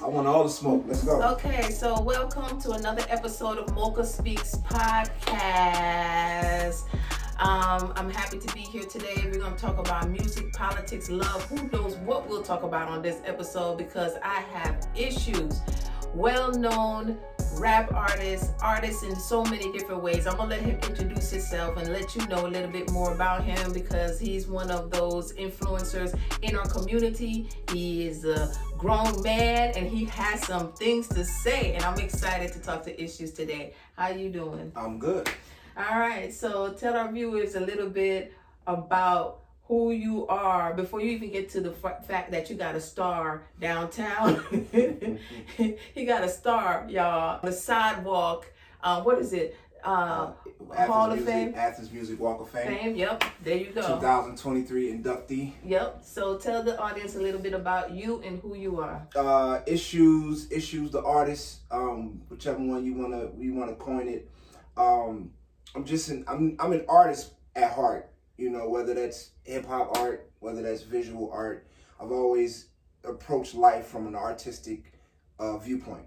I want all the smoke. Let's go. Okay, so welcome to another episode of Mocha Speaks Podcast. I'm happy to be here today. We're going to talk about music, politics, love. Who knows what we'll talk about on this episode, because I have issues. Well-known rap artists in so many different ways. I'm going to let him introduce himself and let you know a little bit more about him, because he's one of those influencers in our community. He is a grown man and he has some things to say, and I'm excited to talk to Issues today. How you doing? I'm good. All right, so tell our viewers a little bit about who you are before you even get to the fact that you got a star downtown. He got a star, y'all. The sidewalk. What is it? Hall of Fame. Athens Music Walk of Fame. Yep. There you go. 2023 inductee. Yep. So tell the audience a little bit about you and who you are. Issues, the artist. Whichever one you wanna coin it. I'm an artist at heart. You know, whether that's hip hop art, whether that's visual art, I've always approached life from an artistic viewpoint.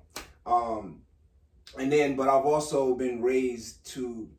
But I've also been raised to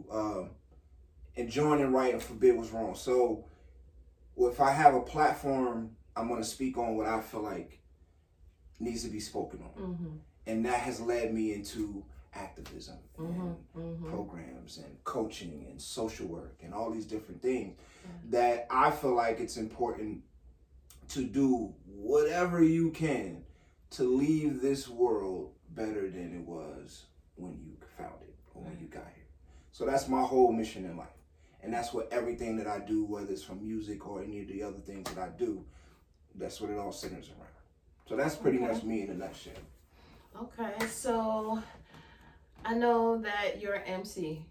enjoin and right and forbid what's wrong. So if I have a platform, I'm going to speak on what I feel like needs to be spoken on. Mm-hmm. And that has led me into activism and programs and coaching and social work and all these different things that I feel like it's important to do whatever you can to leave this world better than it was when you found it or when you got here. So that's my whole mission in life. And that's what everything that I do, whether it's from music or any of the other things that I do, that's what it all centers around. So that's pretty much me in a nutshell. Okay, so I know that you're an MC,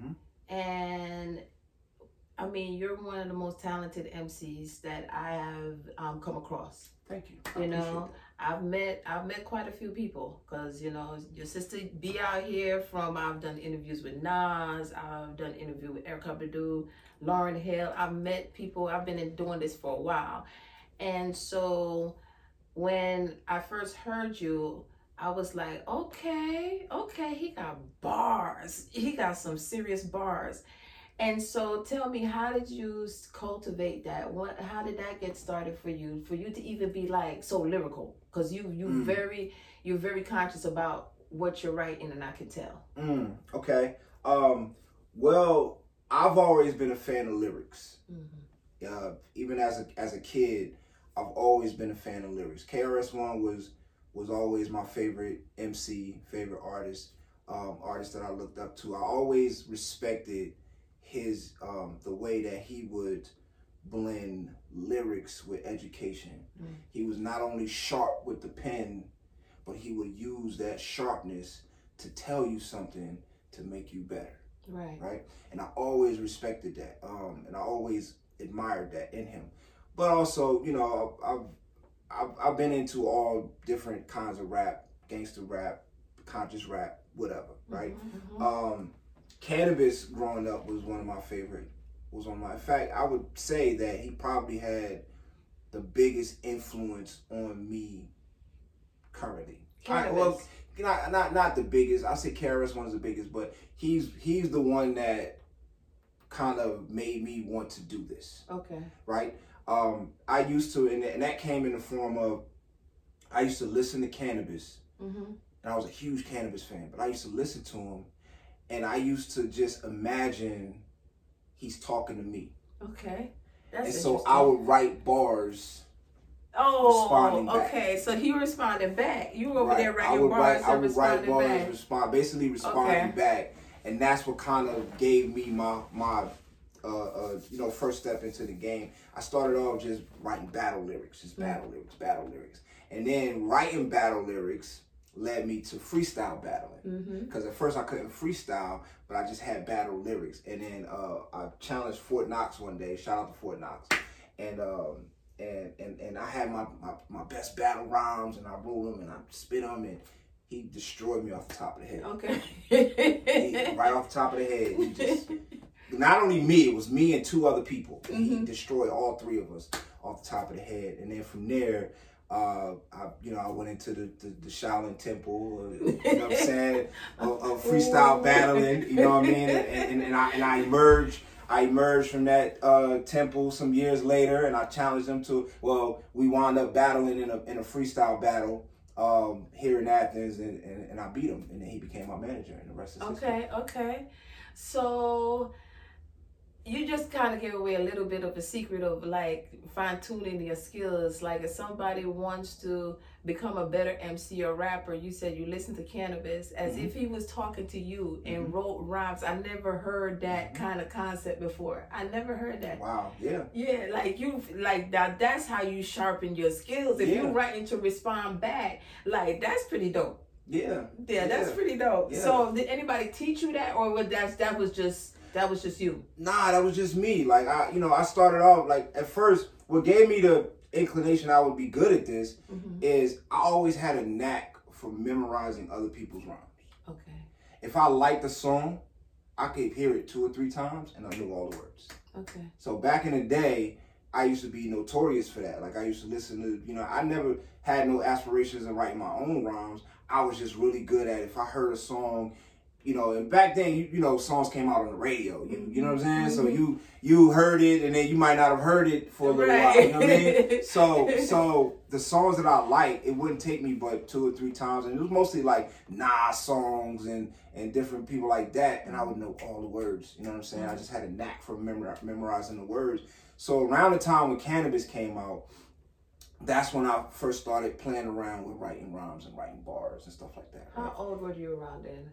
and I mean, you're one of the most talented MCs that I have come across. Thank you. You know, I've met quite a few people, because you know, your sister be out here from. I've done interviews with Nas. I've done interview with Erykah Badu, Lauryn Hill. I've met people. I've been doing this for a while, and so when I first heard you, I was like, okay, he got bars. He got some serious bars. And so tell me, how did you cultivate that? How did that get started for you to even be like so lyrical? Because you're very conscious about what you're writing, and I can tell. Okay. Well, I've always been a fan of lyrics. Even as a kid, I've always been a fan of lyrics. KRS-One was always my favorite MC, favorite artist that I looked up to. I always respected his the way that he would blend lyrics with education. He was not only sharp with the pen, but he would use that sharpness to tell you something to make you better. Right? And I always respected that. And I always admired that in him. But also, you know, I've been into all different kinds of rap, gangster rap, conscious rap, whatever, right? Cannabis growing up was one of my favorite. In fact, I would say that he probably had the biggest influence on me currently. Not the biggest. I say KRS-One is the biggest, but he's the one that kind of made me want to do this. Okay. Right? I used to, and that came in the form of, I used to listen to Cannabis, and I was a huge Cannabis fan, but I used to listen to him, and I used to just imagine he's talking to me. Okay. That's and so I would write bars responding back. Okay, so he responded back. You were over there writing bars and responding back. Responding back, and that's what kind of gave me my first step into the game. I started off just writing battle lyrics, battle lyrics. And then writing battle lyrics led me to freestyle battling. Because at first I couldn't freestyle, but I just had battle lyrics. And then I challenged Fort Knox one day. Shout out to Fort Knox. And I had my best battle rhymes, and I wrote them and I spit them, and he destroyed me off the top of the head. Okay. Right off the top of the head. He just... Not only me, it was me and two other people. And he destroyed all three of us off the top of the head. And then from there, I went into the Shaolin Temple, you know what I'm saying, of freestyle battling, you know what I mean, and I emerged. I emerged from that temple some years later, and I challenged them to. Well, we wound up battling in a freestyle battle here in Athens, and I beat him, and then he became my manager, and the rest is history. Okay. So you just kind of gave away a little bit of a secret of like fine tuning your skills. Like if somebody wants to become a better MC or rapper, you said you listen to Canibus as if he was talking to you and wrote rhymes. I never heard that kind of concept before. I never heard that. Wow. Yeah. Yeah, like that's how you sharpen your skills. If you're writing to respond back, like that's pretty dope. Yeah, that's pretty dope. Yeah. So did anybody teach you that, or that was just you? Nah, that was just me. Like I started off like at first. What gave me the inclination I would be good at this is I always had a knack for memorizing other people's rhymes. Okay. If I liked a song, I could hear it 2 or 3 times and I knew all the words. Okay. So back in the day, I used to be notorious for that. Like I used to listen to, I never had no aspirations of writing my own rhymes. I was just really good at it. If I heard a song, and back then, songs came out on the radio. You know what I'm saying? So you heard it, and then you might not have heard it for a little while. You know what I mean? So the songs that I like, it wouldn't take me but 2 or 3 times, and it was mostly like Nas songs and different people like that, and I would know all the words. You know what I'm saying? I just had a knack for memorizing the words. So around the time when Canibus came out, that's when I first started playing around with writing rhymes and writing bars and stuff like that. Right? How old were you around then?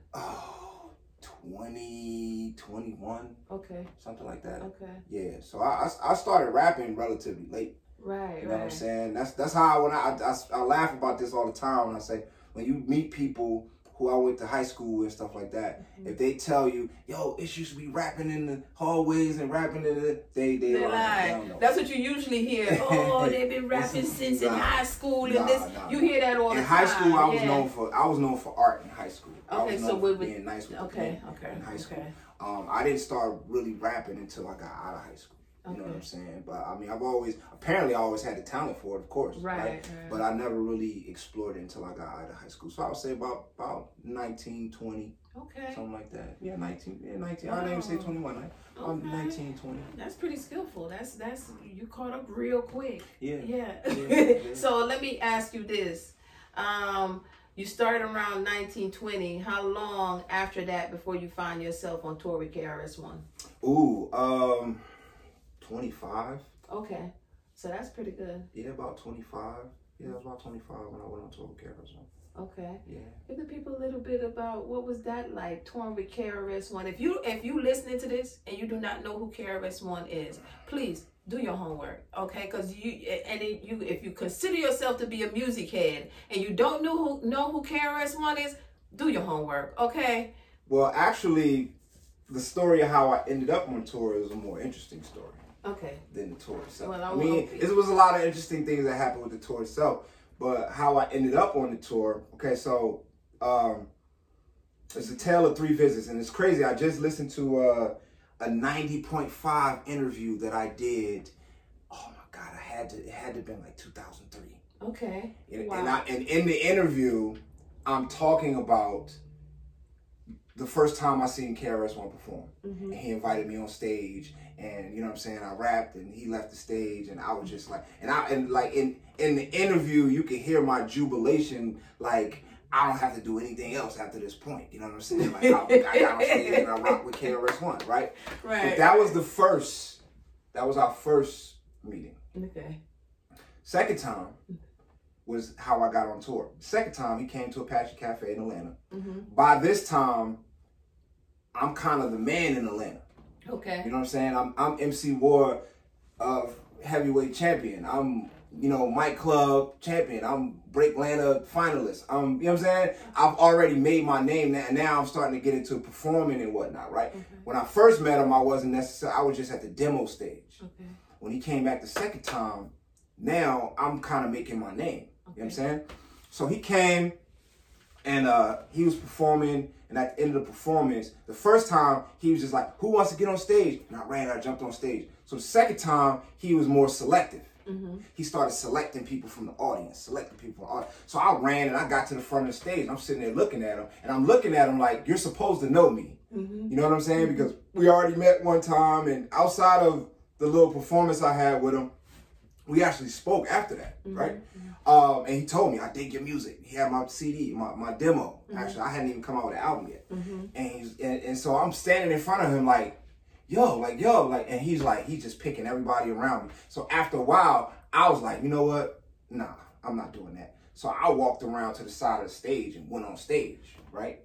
20, 21. Okay. Something like that. Okay. Yeah. So I started rapping relatively late. Right. You know what I'm saying? That's how I laugh about this all the time when I say when you meet people who I went to high school and stuff like that, if they tell you, yo, it used to be rapping in the hallways and rapping in they lie. That's what you usually hear. Oh, they've been rapping since in high school and this. You hear that all the time. In high school, I was known for art in high school. Okay, so we being nice with okay, in high school. I didn't start really rapping until I got out of high school. You know what I'm saying? But I mean, I always had the talent for it, of course. Right. But I never really explored it until I got out of high school. So I would say about 19, 20. Okay. Something like that. Yeah, 19. Wow. I didn't even say 21. Right? Okay. 19, 20. That's pretty skillful. That's you caught up real quick. Yeah. So let me ask you this. You started around 1920. How long after that before you find yourself on tour with KRS-One? Ooh, 25. Okay. So that's pretty good. Yeah, about 25. Yeah, it was about 25 when I went on tour with KRS-One. Okay. Yeah. Give the people a little bit about what was that like, touring with KRS-One. If you listening to this and you do not know who KRS-One is, please do your homework, okay? Because if you consider yourself to be a music head and you don't know who KRS-One is, do your homework, okay? Well, actually, the story of how I ended up on tour is a more interesting story. Okay. Than the tour itself. Well, I mean, it was a lot of interesting things that happened with the tour itself, but how I ended up on the tour. Okay, so it's a tale of 3 visits, and it's crazy. I just listened to a 90.5 interview that I did. Oh my God, it had to have been like 2003. Okay. Wow. And in the interview, I'm talking about the first time I seen KRS-One perform. And he invited me on stage, and you know what I'm saying, I rapped and he left the stage, and I was just like, in the interview you could hear my jubilation, like I don't have to do anything else after this point. You know what I'm saying? Like I got on stage and I rocked with KRS-One, right? Right. But that was our first meeting. Okay. Second time was how I got on tour. Second time, he came to Apache Cafe in Atlanta. By this time, I'm kind of the man in Atlanta. Okay. You know what I'm saying? I'm MC War heavyweight champion. I'm, Mike Club champion. I'm Break Atlanta finalist. You know what I'm saying? I've already made my name now, and now I'm starting to get into performing and whatnot, right? When I first met him, I wasn't necessarily, I was just at the demo stage. Okay. When he came back the second time, now I'm kind of making my name. You know what I'm saying? So he came and he was performing, and at the end of the performance, the first time he was just like, who wants to get on stage? And I jumped on stage. So the second time he was more selective. He started selecting people from the audience, So I ran and I got to the front of the stage. And I'm sitting there looking at him, and I'm looking at him like, you're supposed to know me. You know what I'm saying? Because we already met one time, and outside of the little performance I had with him, we actually spoke after that, right? And he told me, I dig your music. He had my CD, my demo. Actually, I hadn't even come out with an album yet. And so I'm standing in front of him like, yo, and he's just picking everybody around me. So after a while, I was like, you know what? Nah, I'm not doing that. So I walked around to the side of the stage and went on stage, right?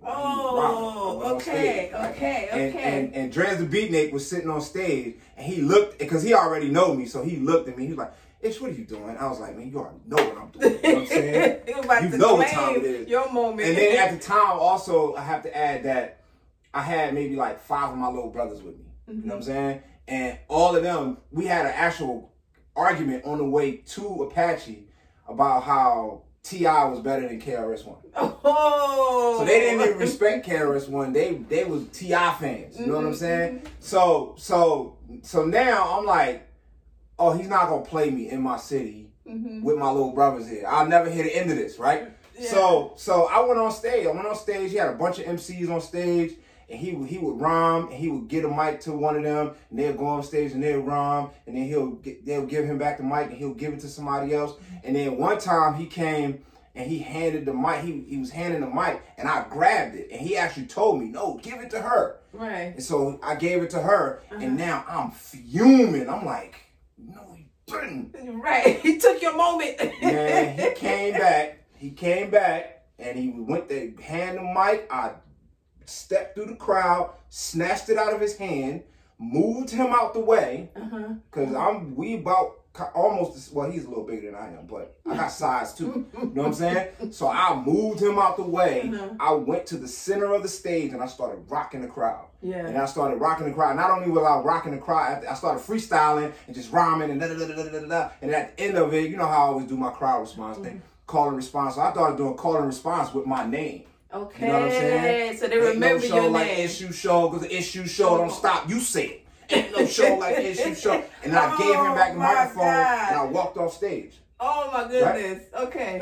Okay. And Drez the Beatnik was sitting on stage, and he looked, because he already know me, so he looked at me. He was like, Ish, what are you doing? I was like, man, you already know what I'm doing. You know what I'm saying? You know what time it is. Your moment. And then at the time, also, I have to add that I had maybe like 5 of my little brothers with me. You know what I'm saying? And all of them, we had an actual argument on the way to Apache about how T.I. was better than KRS-One. So they didn't even respect KRS-One. They was T.I. fans. You know what I'm saying? So now I'm like, oh, he's not gonna play me in my city with my little brothers here. I'll never hear the end of this, right? Yeah. So I went on stage. He had a bunch of MCs on stage, and he would rhyme, and he would get a mic to one of them, and they'll go on stage and they'll rhyme, and then they'll give him back the mic, and he'll give it to somebody else. And then one time he came and he handed the mic. He was handing the mic, and I grabbed it, and he actually told me, "No, give it to her." Right. And so I gave it to her, and now I'm fuming. I'm like, no, he didn't. Right. He took your moment. Man, he came back, and he went to hand the mic. I stepped through the crowd, snatched it out of his hand, moved him out the way, because we about almost, well, he's a little bigger than I am, but I got size too. You know what I'm saying? So I moved him out the way. I went to the center of the stage and I started rocking the crowd. Yeah. And I started rocking the crowd. Not only was I rocking the crowd, I started freestyling and just rhyming and da-da-da-da-da-da. And at the end of it, you know how I always do my crowd response thing, call and response. So I started doing call and response with my name. Okay. You know what I'm saying? So they remember no show your like name. Issue Show, because the Issue Show don't stop. You say it. Ain't no show like Issue Show. And I gave him back the microphone, and I walked off stage. Oh my goodness. Right? Okay.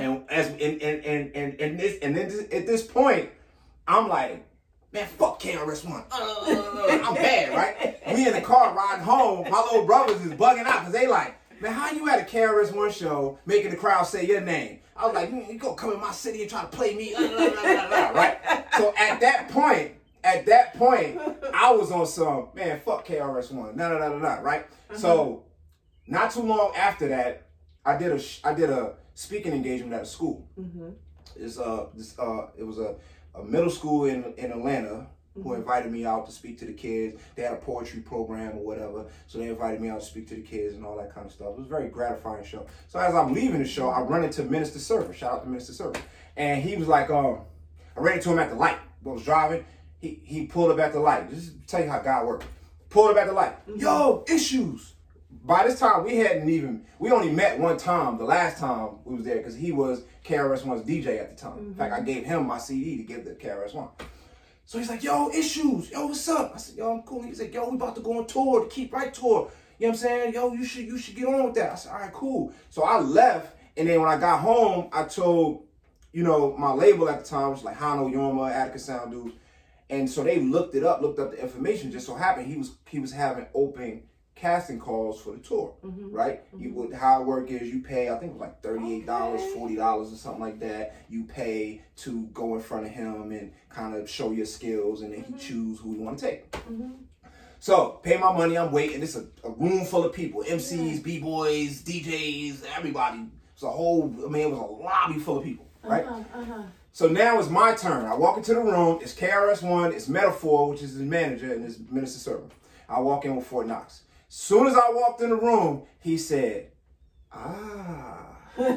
And then at this point, I'm like, man, fuck KRS-One. I'm bad, right? We in the car riding home. My little brothers is bugging out because they like, man, how you at a KRS-One show making the crowd say your name? I was like, you gonna come in my city and try to play me, right? So at that point, I was on some, man, fuck KRS-One, right? So not too long after that, I did a speaking engagement at a school. It was a middle school in Atlanta who invited me out to speak to the kids. They had a poetry program or whatever, so they invited me out to speak to the kids and all that kind of stuff. It was a very gratifying show. So as I'm leaving the show, I run into Minister Server. Shout out to Minister Server. And he was like, I ran into him at the light. I was driving. He pulled up at the light. Just to tell you how God works. Pulled up at the light. Yo, Issues. By this time, we only met one time, the last time we was there, because he was KRS-One's DJ at the time. In fact, I gave him my CD to give to KRS-One. So he's like, yo, Issues. Yo, what's up? I said, yo, I'm cool. He's like, yo, we about to go on tour, the Keep Right tour. You know what I'm saying? Yo, you should get on with that. I said, all right, cool. So I left, and then when I got home, I told, my label at the time, which was like Hano Yorma, Attica Sound Dudes. And so they looked up the information. Just so happened he was having open casting calls for the tour, right? How it work is you pay, I think it was like $38, $40 or something like that. You pay to go in front of him and kind of show your skills, and then he choose who you want to take. So pay my money, I'm waiting. It's a room full of people, MCs, B-boys, DJs, everybody. It was a lobby full of people, right? So now it's my turn. I walk into the room. It's KRS-One, it's Metaphor, which is his manager, and his Minister Server. I walk in with Fort Knox. Soon as I walked in the room, he said, I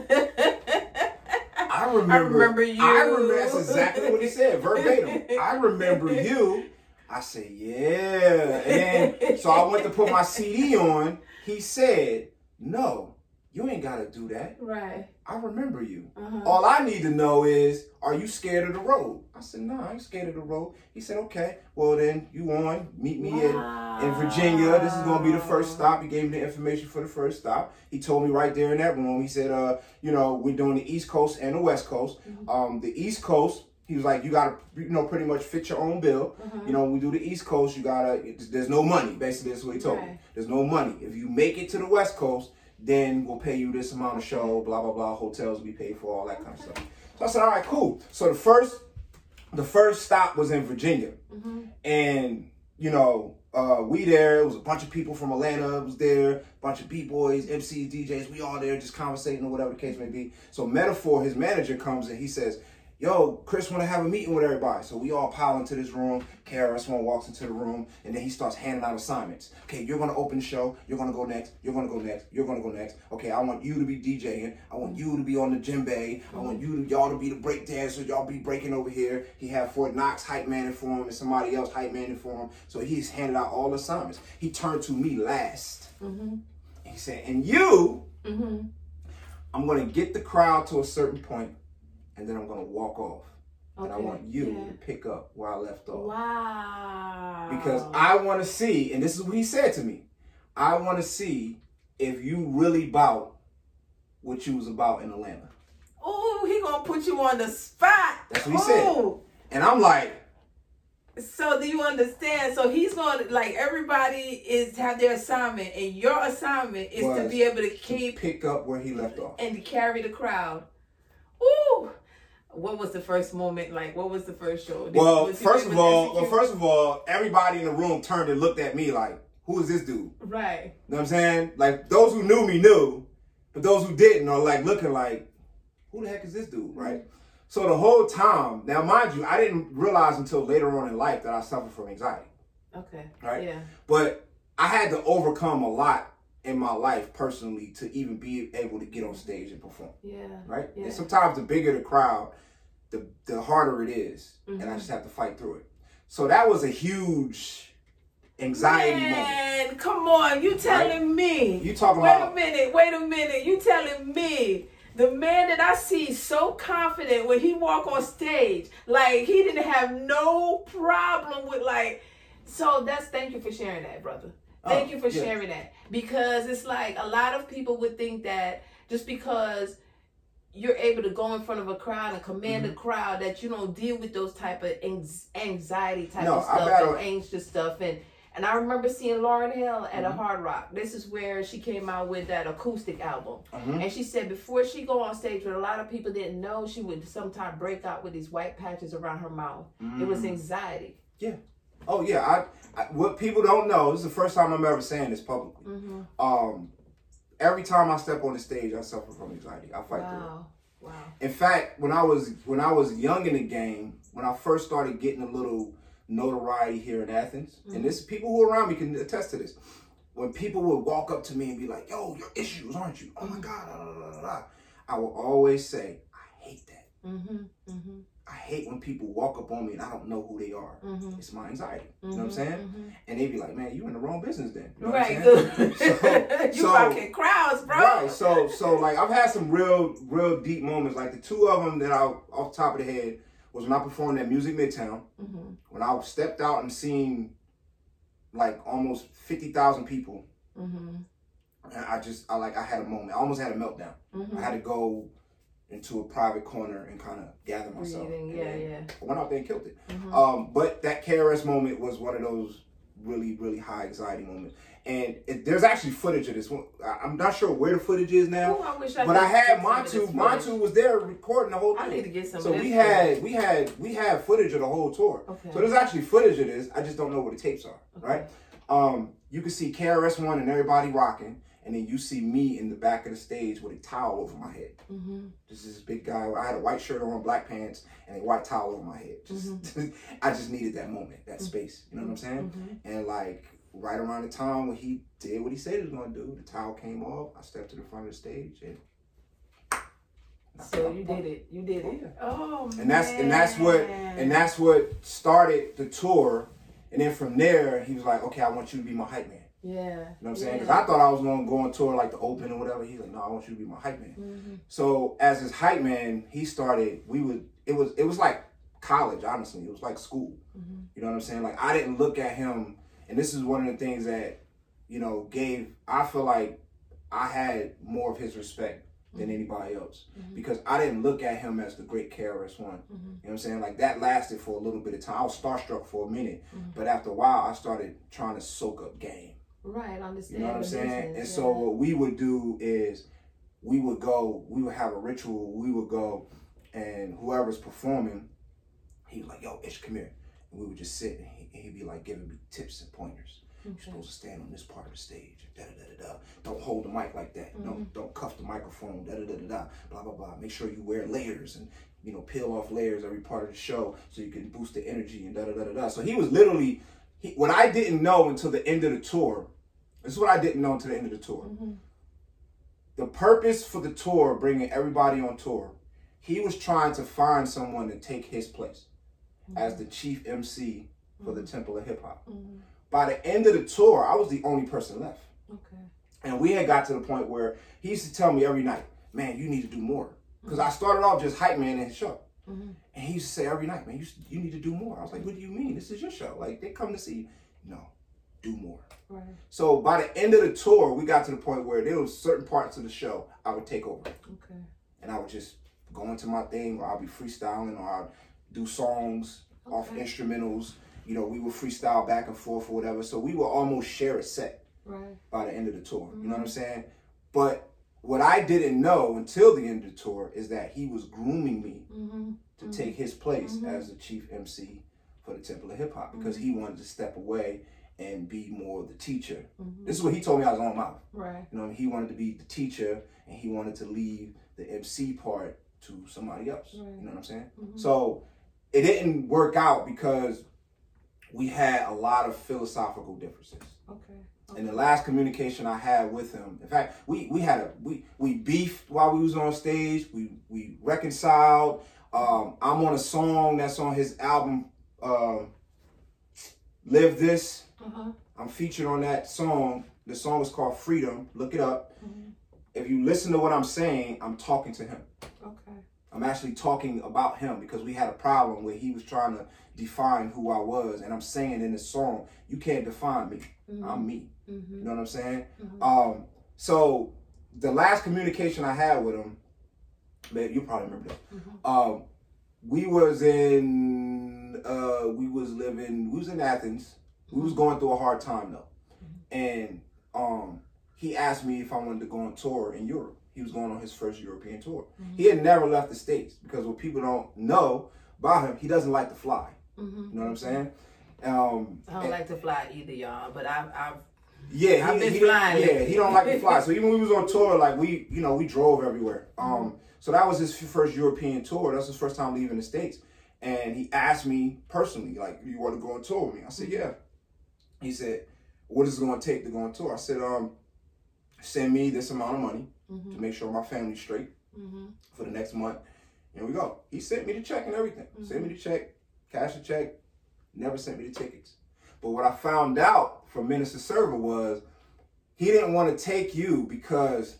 remember you. That's exactly what he said, verbatim. I remember you. I said, yeah. And then, so I went to put my CD on. He said, no, you ain't got to do that. Right. I remember you. All I need to know is, are you scared of the road? I said, nah, I ain't scared of the road. He said, okay, well then you on, meet me in Virginia. This is gonna be the first stop. He gave me the information for the first stop. He told me right there in that room, he said, you know, we're doing the East Coast and the West Coast. The East Coast, he was like, you gotta, you know, pretty much fit your own bill. You know, when we do the East Coast, you gotta, there's no money. Basically, that's what he told me. There's no money. If you make it to the West Coast, then we'll pay you this amount of show, blah, blah, blah. Hotels will be paid for, all that kind of stuff. So I said, all right, cool. So the first stop was in Virginia. And, you know, we there, it was a bunch of people from Atlanta was there, a bunch of B-boys, MCs, DJs, we all there just conversating or whatever the case may be. So Metaphor, his manager, comes and he says, yo, Chris want to have a meeting with everybody. So we all pile into this room. KRS-One walks into the room, and then he starts handing out assignments. Okay, you're going to open the show. You're going to go next. You're going to go next. You're going to go next. Okay, I want you to be DJing. I want you to be on the djembe. I want y'all to be the break dancers. Y'all be breaking over here. He had Fort Knox hype man for him and somebody else hype man for him. So he's handed out all assignments. He turned to me last. And he said, and you, I'm going to get the crowd to a certain point, and then I'm going to walk off. And I want you to pick up where I left off. Wow. Because I want to see, and this is what he said to me, I want to see if you really bout what you was about in Atlanta. Oh, he going to put you on the spot. That's what he said. And I'm like, so do you understand? So he's going to, like, everybody have their assignment, and your assignment is to be able to pick up where he left off. And to carry the crowd. Ooh. What was the first moment like? What was the first show? First of all, everybody in the room turned and looked at me like, who is this dude? Right. You know what I'm saying? Like, those who knew me knew, but those who didn't are like looking like, who the heck is this dude, right? So the whole time, now mind you, I didn't realize until later on in life that I suffered from anxiety. Okay. Right? Yeah. But I had to overcome a lot in my life personally to even be able to get on stage and perform. Yeah. Right? Yeah. And sometimes the bigger the crowd, the harder it is. And I just have to fight through it. So that was a huge anxiety moment. Man, come on. You telling me. You talking about. Wait a minute. You telling me. The man that I see so confident when he walk on stage, like he didn't have no problem with thank you for sharing that, brother. Thank you for sharing that. Because it's like a lot of people would think that just because you're able to go in front of a crowd and command a crowd that you don't deal with those type of anxiety type of stuff and anxious stuff. And I remember seeing Lauryn Hill at a Hard Rock. This is where she came out with that acoustic album. And she said before she go on stage, what a lot of people didn't know, she would sometimes break out with these white patches around her mouth. It was anxiety. Yeah. Oh, yeah. I what people don't know, this is the first time I'm ever saying this publicly. Every time I step on the stage, I suffer from anxiety. I fight through it. Wow. In fact, when I was young in the game, when I first started getting a little notoriety here in Athens, and this people who are around me can attest to this. When people would walk up to me and be like, "Yo, your issues, aren't you? Oh my God!" I will always say, "I hate that. I hate when people walk up on me and I don't know who they are. It's my anxiety." You know what I'm saying? And they'd be like, "Man, you in the wrong business then." You know what I'm saying? You rocking crowds, bro. Right. So like I've had some real deep moments. Like the two of them that off the top of the head was when I performed at Music Midtown. When I stepped out and seen like almost 50,000 people. And I had a moment. I almost had a meltdown. I had to go into a private corner and kind of gather myself. I went out there and killed it. But that KRS moment was one of those really, really high anxiety moments. And there's actually footage of this one. I'm not sure where the footage is now. Ooh, but I had Montu was there recording the whole thing. I need to get some. So we had footage of the whole tour. Okay. So there's actually footage of this. I just don't know where the tapes are. Okay. Right? You can see KRS-One and everybody rocking. And then you see me in the back of the stage with a towel over my head. This is this big guy. I had a white shirt on, black pants, and a white towel over my head. I just needed that moment, that space. You know what I'm saying? And like right around the time when he did what he said he was going to do, the towel came off. I stepped to the front of the stage and. So you did it. You did it. Yeah. Oh man. And that's what started the tour. And then from there, he was like, "Okay, I want you to be my hype man." Yeah. You know what I'm saying? Because I thought I was going to go on tour like the Open or whatever. He's like, "No, I want you to be my hype man." So as his hype man, he started, it was like college, honestly. It was like school. You know what I'm saying? Like, I didn't look at him, and this is one of the things that, you know, I feel like I had more of his respect than anybody else, because I didn't look at him as the great KRS-One. You know what I'm saying? Like, that lasted for a little bit of time. I was starstruck for a minute, but after a while, I started trying to soak up game. Right, I understand. You know what I'm saying? And so what we would do is we would have a ritual. We would go, and whoever's performing, he was like, yo, Ish, come here. And we would just sit, and he'd be like giving me tips and pointers. You're supposed to stand on this part of the stage. Da da da da da. Don't hold the mic like that. Don't cuff the microphone. Da da da da da. Blah blah blah. Make sure you wear layers and, you know, peel off layers every part of the show so you can boost the energy and da da da da da. So he was literally what I didn't know until the end of the tour. This is what I didn't know until the end of the tour. The purpose for the tour, bringing everybody on tour, he was trying to find someone to take his place as the chief MC for the Temple of Hip Hop. By the end of the tour, I was the only person left. Okay. And we had got to the point where he used to tell me every night, man, you need to do more. Because I started off just hype man in his show. And he used to say every night, man, you need to do more. I was like, what do you mean? This is your show. Like, they come to see you. No, do more. Right. So by the end of the tour, we got to the point where there was certain parts of the show I would take over. Okay. And I would just go into my thing, or I'll be freestyling, or I'll do songs off instrumentals. You know, we would freestyle back and forth or whatever. So we would almost share a set by the end of the tour. You know what I'm saying? But what I didn't know until the end of the tour is that he was grooming me to take his place as the chief MC for the Temple of Hip Hop, because he wanted to step away and be more the teacher. This is what he told me out of his own mouth. Right. You know, he wanted to be the teacher, and he wanted to leave the MC part to somebody else. You know what I'm saying? So it didn't work out because we had a lot of philosophical differences. Okay. And the last communication I had with him, in fact, we beefed while we was on stage. We reconciled. I'm on a song that's on his album, Live This. I'm featured on that song. The song is called Freedom. Look it up. If you listen to what I'm saying, I'm talking to him. Okay. I'm actually talking about him, because we had a problem where he was trying to define who I was, and I'm saying in the song, you can't define me. I'm me. You know what I'm saying? So the last communication I had with him, babe, you probably remember that. We was in Athens. We was going through a hard time though. And he asked me if I wanted to go on tour in Europe. He was going on his first European tour. He had never left the States, because what people don't know about him, he doesn't like to fly. You know what I'm saying? I don't like to fly either, y'all, but I've I've been flying. Yeah, he don't like to fly. So even when we was on tour, like we drove everywhere. So that was his first European tour. That's his first time leaving the States. And he asked me personally, like, you want to go on tour with me? I said, yeah. He said, what is it going to take to go on tour? I said, send me this amount of money to make sure my family's straight for the next month. And we go. He sent me the check and everything. Sent me the check, cash the check, never sent me the tickets. But what I found out from Minister Server was he didn't want to take you because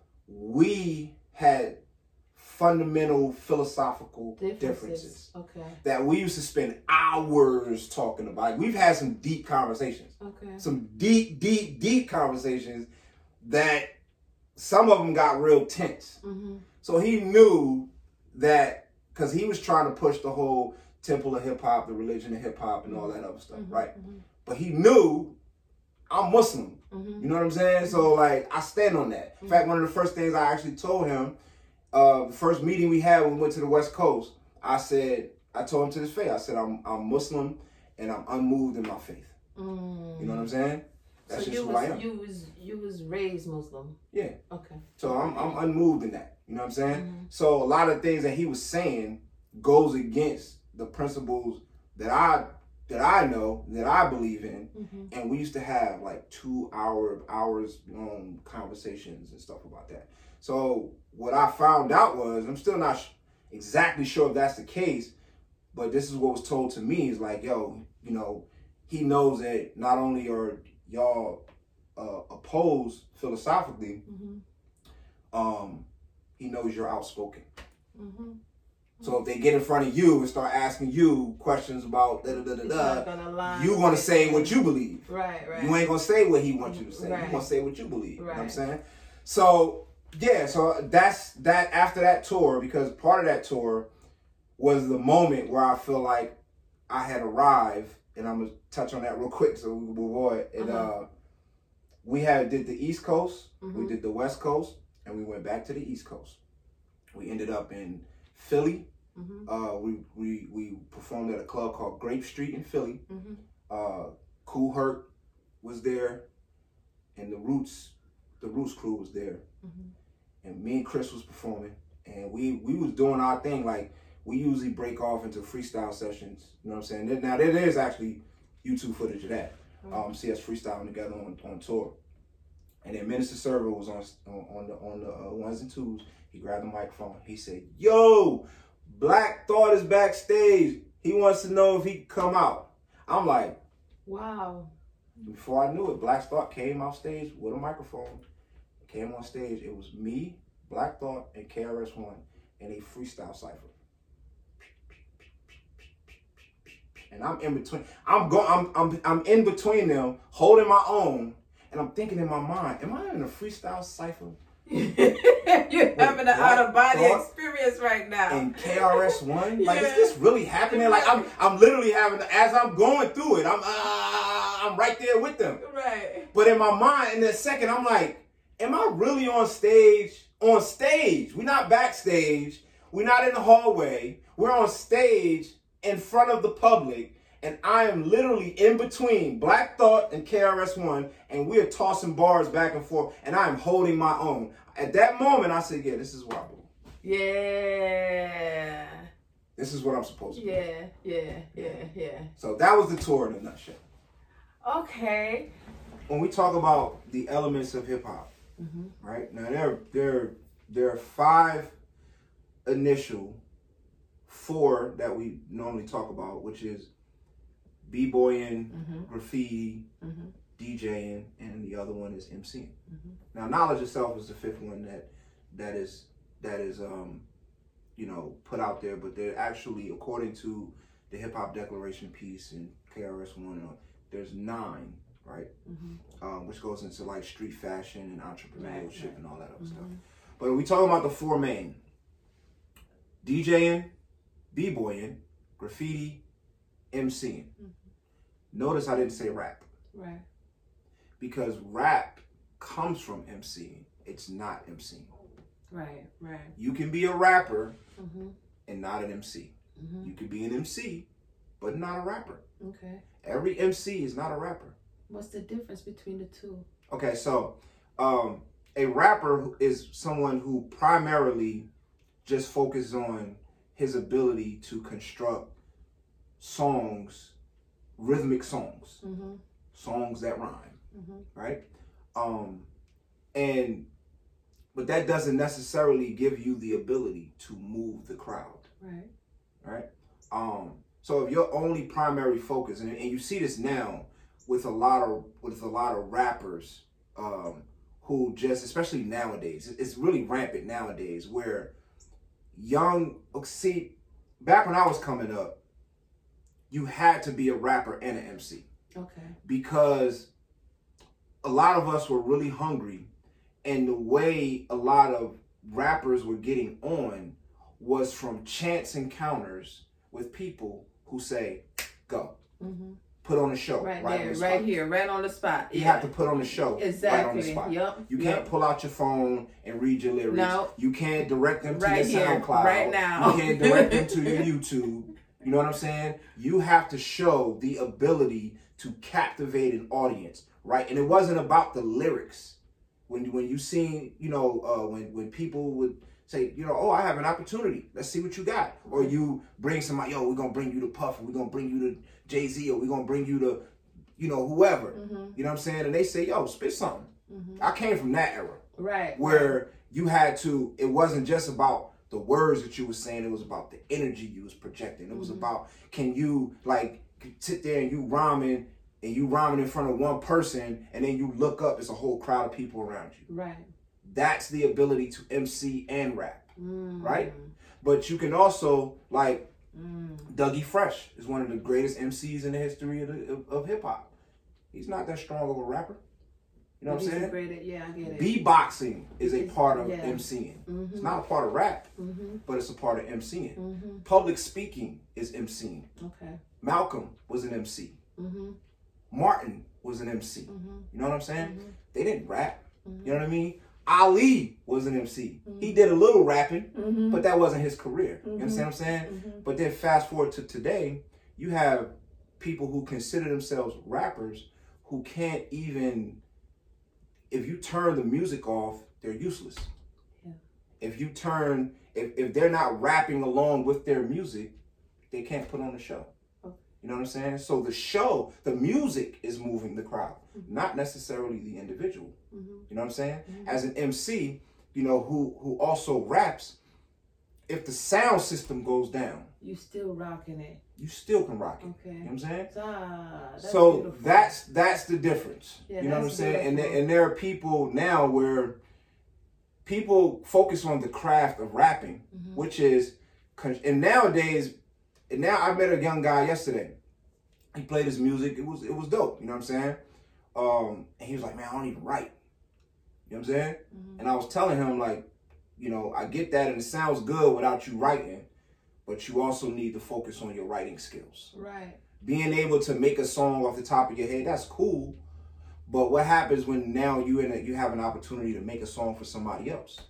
we had fundamental philosophical differences. Okay. That we used to spend hours talking about. We've had some deep conversations. Okay. Some deep conversations that some of them got real tense. So he knew that, because he was trying to push the whole Temple of Hip Hop, the religion of hip hop, and all that other stuff, right? But he knew I'm Muslim. You know what I'm saying? So like, I stand on that. In fact, one of the first things I actually told him, the first meeting we had when we went to the West Coast, I told him to his face, I said, I'm Muslim and I'm unmoved in my faith. You know what I'm saying? That's so just who I am. You was raised Muslim. Yeah. Okay. So I'm unmoved in that. You know what I'm saying? So a lot of things that he was saying goes against the principles that I know, that I believe in. And we used to have like 2 hours long conversations and stuff about that. So what I found out was, I'm still not exactly sure if that's the case, but this is what was told to me, is like, yo, you know, he knows that not only are y'all opposed philosophically, he knows you're outspoken. So if they get in front of you and start asking you questions about da-da-da-da-da, you're going to say what you believe. Right. You ain't going to say what he wants you to say. Right. You're going to say what you believe. Right. You know what I'm saying? So, yeah, so that's that. After that tour, because part of that tour was the moment where I feel like I had arrived, and I'm going to touch on that real quick so we can move on. And we did the East Coast, we did the West Coast, and we went back to the East Coast. We ended up in Philly. We performed at a club called Grape Street in Philly. Kool Herc was there, and the Roots crew was there, and me and Chris was performing, and we was doing our thing. Like, we usually break off into freestyle sessions. You know what I'm saying? Now there is actually YouTube footage of that. See us freestyling together on tour. And then Minister Server was on the ones and twos. He grabbed the microphone. He said, "Yo, Black Thought is backstage. He wants to know if he can come out." I'm like, wow. Before I knew it, Black Thought came off stage with a microphone. Came on stage. It was me, Black Thought, and KRS-One in a freestyle cipher. And I'm in between. I'm in between them, holding my own, and I'm thinking in my mind, am I in a freestyle cipher? You're having an out-of-body experience right now. And KRS-One, like, is this really happening? Like, I'm literally having, as I'm going through it, I'm right there with them. Right. But in my mind, in that second, I'm like, am I really on stage? On stage. We're not backstage. We're not in the hallway. We're on stage in front of the public, and I am literally in between Black Thought and KRS-One, and we are tossing bars back and forth, and I am holding my own. At that moment, I said, yeah, this is where I belong. Yeah. This is what I'm supposed to do. Yeah. So that was the tour in a nutshell. Okay. When we talk about the elements of hip-hop, right? Now, there are 5 initial, 4 that we normally talk about, which is b-boying, graffiti, DJing, and the other one is MCing. Now, knowledge itself is the 5th one that is put out there, but they're actually, according to the Hip Hop Declaration piece and KRS-One, there's 9, right? Which goes into like street fashion and entrepreneurship and all that other stuff. But we talking about the 4 main: DJing, b-boying, graffiti, MCing. Notice I didn't say rap. Right. Because rap comes from MCing. It's not MCing. Right. You can be a rapper and not an MC. You can be an MC, but not a rapper. Okay. Every MC is not a rapper. What's the difference between the two? Okay, so a rapper is someone who primarily just focuses on his ability to construct songs, rhythmic songs, songs that rhyme, right? But that doesn't necessarily give you the ability to move the crowd, right? So if your only primary focus, and you see this now with a lot of rappers, who just, especially nowadays, it's really rampant nowadays, where back when I was coming up, you had to be a rapper and an MC. Okay. Because a lot of us were really hungry, and the way a lot of rappers were getting on was from chance encounters with people who say, go. Put on a show. Right there, right here, right on the spot. You have to put on the show. Exactly. Right on the spot. Yep. You can't pull out your phone and read your lyrics. No. You can't direct them to right your here, SoundCloud. right now. You can't direct them to your YouTube. You know what I'm saying? You have to show the ability to captivate an audience, right? And it wasn't about the lyrics. When you seen, when people would say, oh, I have an opportunity. Let's see what you got. Or you bring somebody, we're going to bring you to Puff, or we're going to bring you to Jay-Z, or we're going to bring you to, whoever. You know what I'm saying? And they say, yo, spit something. I came from that era. Right. Where you had to, it wasn't just about the words that you were saying, it was about the energy you was projecting. It was about, can you, sit there and you rhyming in front of one person, and then you look up, it's a whole crowd of people around you. Right. That's the ability to MC and rap, right? But you can also like Dougie Fresh is one of the greatest MCs in the history of hip hop. He's not that strong of a rapper. You know what I'm saying? Great, yeah, I get it. Beatboxing is a part of MCing. It's not a part of rap, but it's a part of MCing. Public speaking is MCing. Okay. Malcolm was an MC. Martin was an MC. You know what I'm saying? They didn't rap. You know what I mean? Ali was an MC. He did a little rapping, but that wasn't his career. You understand what I'm saying? But then fast forward to today, you have people who consider themselves rappers who can't even, if you turn the music off, they're useless. Yeah. If they're not rapping along with their music, they can't put on a show. You know what I'm saying? So the music is moving the crowd, not necessarily the individual. You know what I'm saying? As an MC, you know, who also raps, if the sound system goes down, you still rocking it. You still can rock it. Okay. You know what I'm saying? So that's the difference. Yeah, you know what I'm saying? And there are people now where people focus on the craft of rapping, which is, and nowadays, and now I met a young guy yesterday. He played his music. It was dope. You know what I'm saying? And he was like, man, I don't even write. You know what I'm saying? And I was telling him, like, you know, I get that and it sounds good without you writing, but you also need to focus on your writing skills. Right. Being able to make a song off the top of your head, that's cool. But what happens when now you have an opportunity to make a song for somebody else?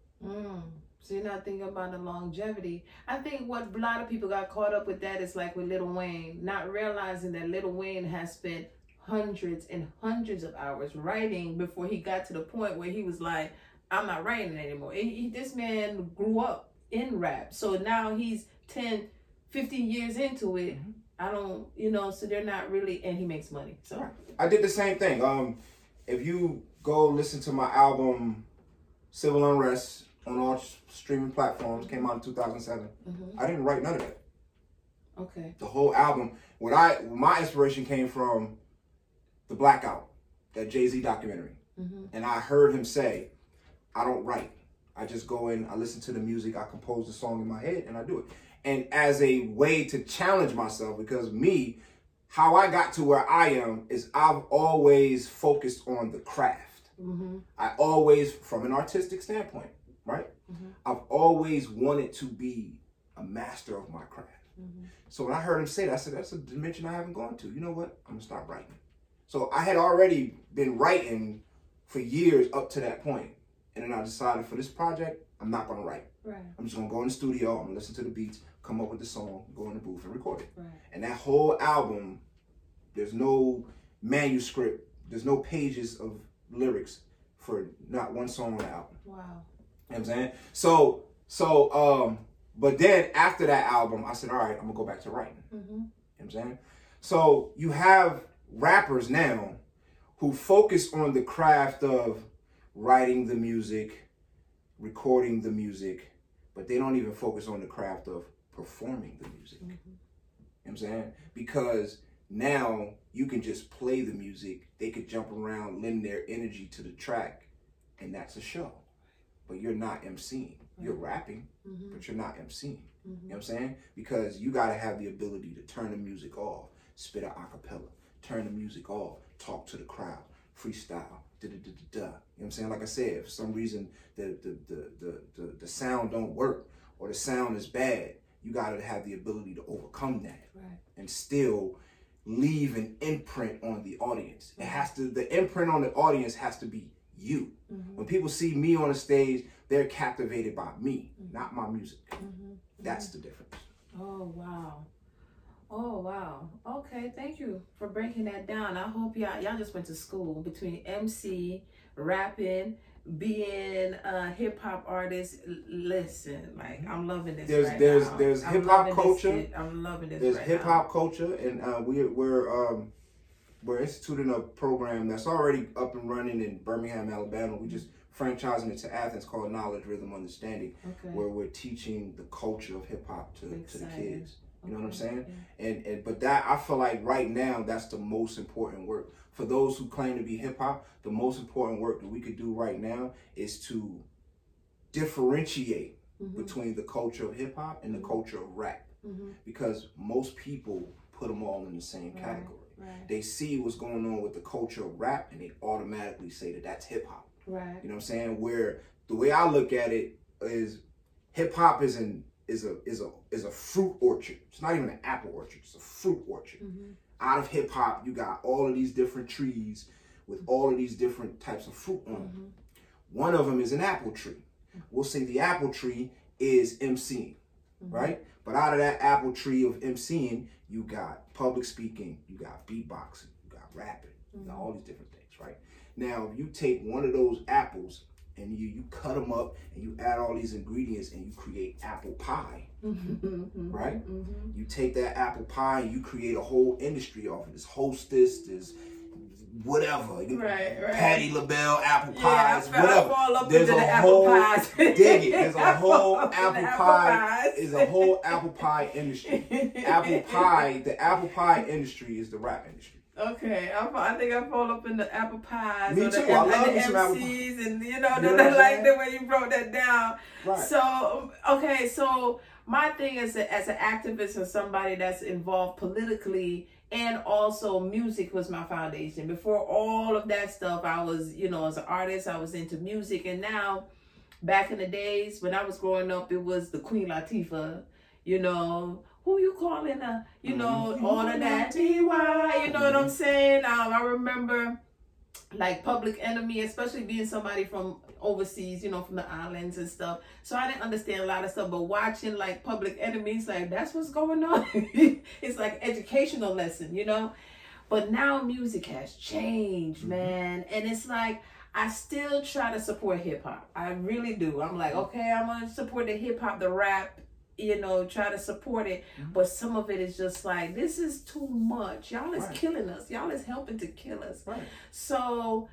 So you're not thinking about the longevity. I think what a lot of people got caught up with that is like with Lil Wayne, not realizing that Lil Wayne has spent hundreds and hundreds of hours writing before he got to the point where he was like, I'm not writing anymore. This man grew up in rap. So now he's 10, 15 years into it. I don't, you know, so they're not really, and he makes money. So I did the same thing. If you go listen to my album, Civil Unrest, on all streaming platforms, came out in 2007. I didn't write none of that. Okay. The whole album, my inspiration came from The Blackout, that Jay-Z documentary. And I heard him say, I don't write. I just go in, I listen to the music, I compose the song in my head, and I do it. And as a way to challenge myself, because how I got to where I am is I've always focused on the craft. I always, from an artistic standpoint, right? I've always wanted to be a master of my craft. So when I heard him say that, I said, that's a dimension I haven't gone to. You know what? I'm going to start writing. So I had already been writing for years up to that point. And then I decided for this project, I'm not going to write. Right. I'm just going to go in the studio, I'm going to listen to the beats, come up with the song, go in the booth and record it. Right. And that whole album, there's no manuscript, there's no pages of lyrics for not one song on the album. Wow. You know what I'm saying? So, but then after that album, I said, all right, I'm going to go back to writing. You know what I'm saying? So you have rappers now who focus on the craft of writing the music, recording the music, but they don't even focus on the craft of performing the music. You know what I'm saying? Because now you can just play the music, they could jump around, lend their energy to the track, and that's a show. But you're not MCing. You're rapping, but you're not MCing. You know what I'm saying? Because you got to have the ability to turn the music off, spit an acapella, turn the music off, talk to the crowd, freestyle, da-da-da-da-da. You know what I'm saying? Like I said, if for some reason the sound don't work or the sound is bad, you got to have the ability to overcome that and still leave an imprint on the audience. It has to, the imprint on the audience has to be you. When people see me on the stage, they're captivated by me, not my music. That's the difference. Oh, wow. Oh, wow. Okay, thank you for breaking that down. I hope y'all just went to school between MC, rapping, being a hip hop artist. Listen, like, I'm loving this. There's hip hop culture. I'm loving this. There's hip hop culture, and we're instituting a program that's already up and running in Birmingham, Alabama. We just franchising it to Athens, called Knowledge, Rhythm, Understanding, where we're teaching the culture of hip hop to the kids. You know what I'm saying? And but that, I feel like right now, that's the most important work. For those who claim to be hip hop, the most important work that we could do right now is to differentiate between the culture of hip hop and the culture of rap, because most people put them all in the same category. Right. They see what's going on with the culture of rap and they automatically say that that's hip hop. Right. You know what I'm saying? Where the way I look at it is hip hop is a fruit orchard. It's not even an apple orchard. It's a fruit orchard. Out of hip hop, you got all of these different trees with all of these different types of fruit on them. One of them is an apple tree. We'll say the apple tree is MCing, right? But out of that apple tree of MCing, you got public speaking, you got beatboxing, you got rapping, you got all these different things, right? Now, if you take one of those apples and you cut them up and you add all these ingredients and you create apple pie, right? You take that apple pie and you create a whole industry off of this Hostess, this whatever, Patti LaBelle apple pies, whatever. There's a whole dig it. There's a whole apple pie. Is a whole apple pie industry. Apple pie. The apple pie industry is the rap industry. Okay, I think I fall up in the apple pies. Me or too. The, I love the me some apple pie. MCs, and like the way you broke that down. Right. So okay, so my thing is that as an activist and somebody that's involved politically. And also music was my foundation. Before all of that stuff, I was, as an artist, I was into music. And now, back in the days when I was growing up, it was the Queen Latifah, who you calling all of that DY, you know what I'm saying? I remember like Public Enemy, especially being somebody from overseas, from the islands and stuff. So I didn't understand a lot of stuff, but watching like Public Enemies, like that's what's going on. It's like educational lesson, But now music has changed, man. And it's like, I still try to support hip hop. I really do. I'm like, okay, I'm going to support the hip hop, the rap, try to support it. But some of it is just like, this is too much. Y'all is killing us. Y'all is helping to kill us. Right. So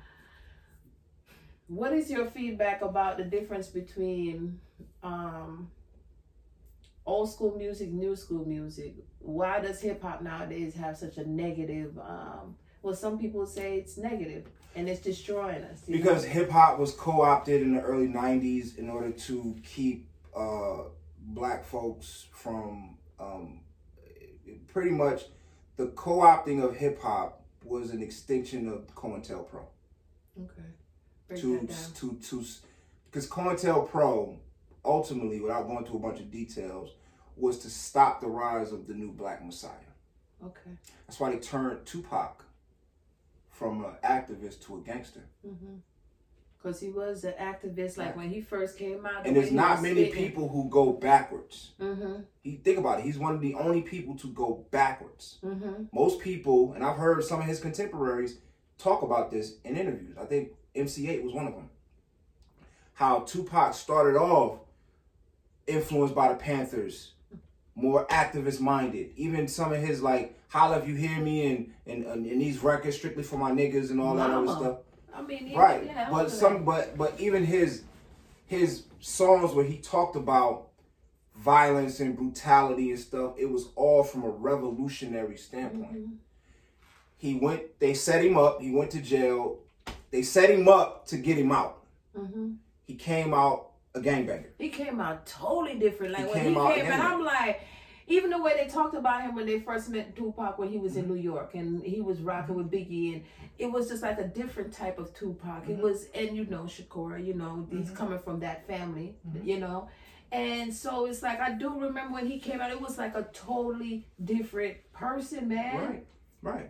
what is your feedback about the difference between old school music, new school music? Why does hip hop nowadays have such a negative, some people say it's negative and it's destroying us? Because hip hop was co-opted in the early 90s in order to keep black folks from, pretty much the co-opting of hip hop was an extension of COINTELPRO. Okay. Because COINTELPRO, ultimately, without going into a bunch of details, was to stop the rise of the new Black Messiah. Okay. That's why they turned Tupac from an activist to a gangster. Because he was an activist, like when he first came out. And there's not many people who go backwards. Think about it. He's one of the only people to go backwards. Most people, and I've heard some of his contemporaries talk about this in interviews. I think MC8 was one of them. How Tupac started off influenced by the Panthers, more activist minded. Even some of his like "Holla If You Hear Me" and these records, Strictly For My Niggas and all that other stuff. I mean, right. Yeah, but even his songs where he talked about violence and brutality and stuff, it was all from a revolutionary standpoint. They set him up, he went to jail. They set him up to get him out. He came out a gangbanger. He came out totally different. Like when he came, and I'm like, even the way they talked about him when they first met Tupac when he was in New York and he was rocking with Biggie, and it was just like a different type of Tupac. It was, and Shakur, he's coming from that family, And so it's like, I do remember when he came out, it was like a totally different person, man. Right.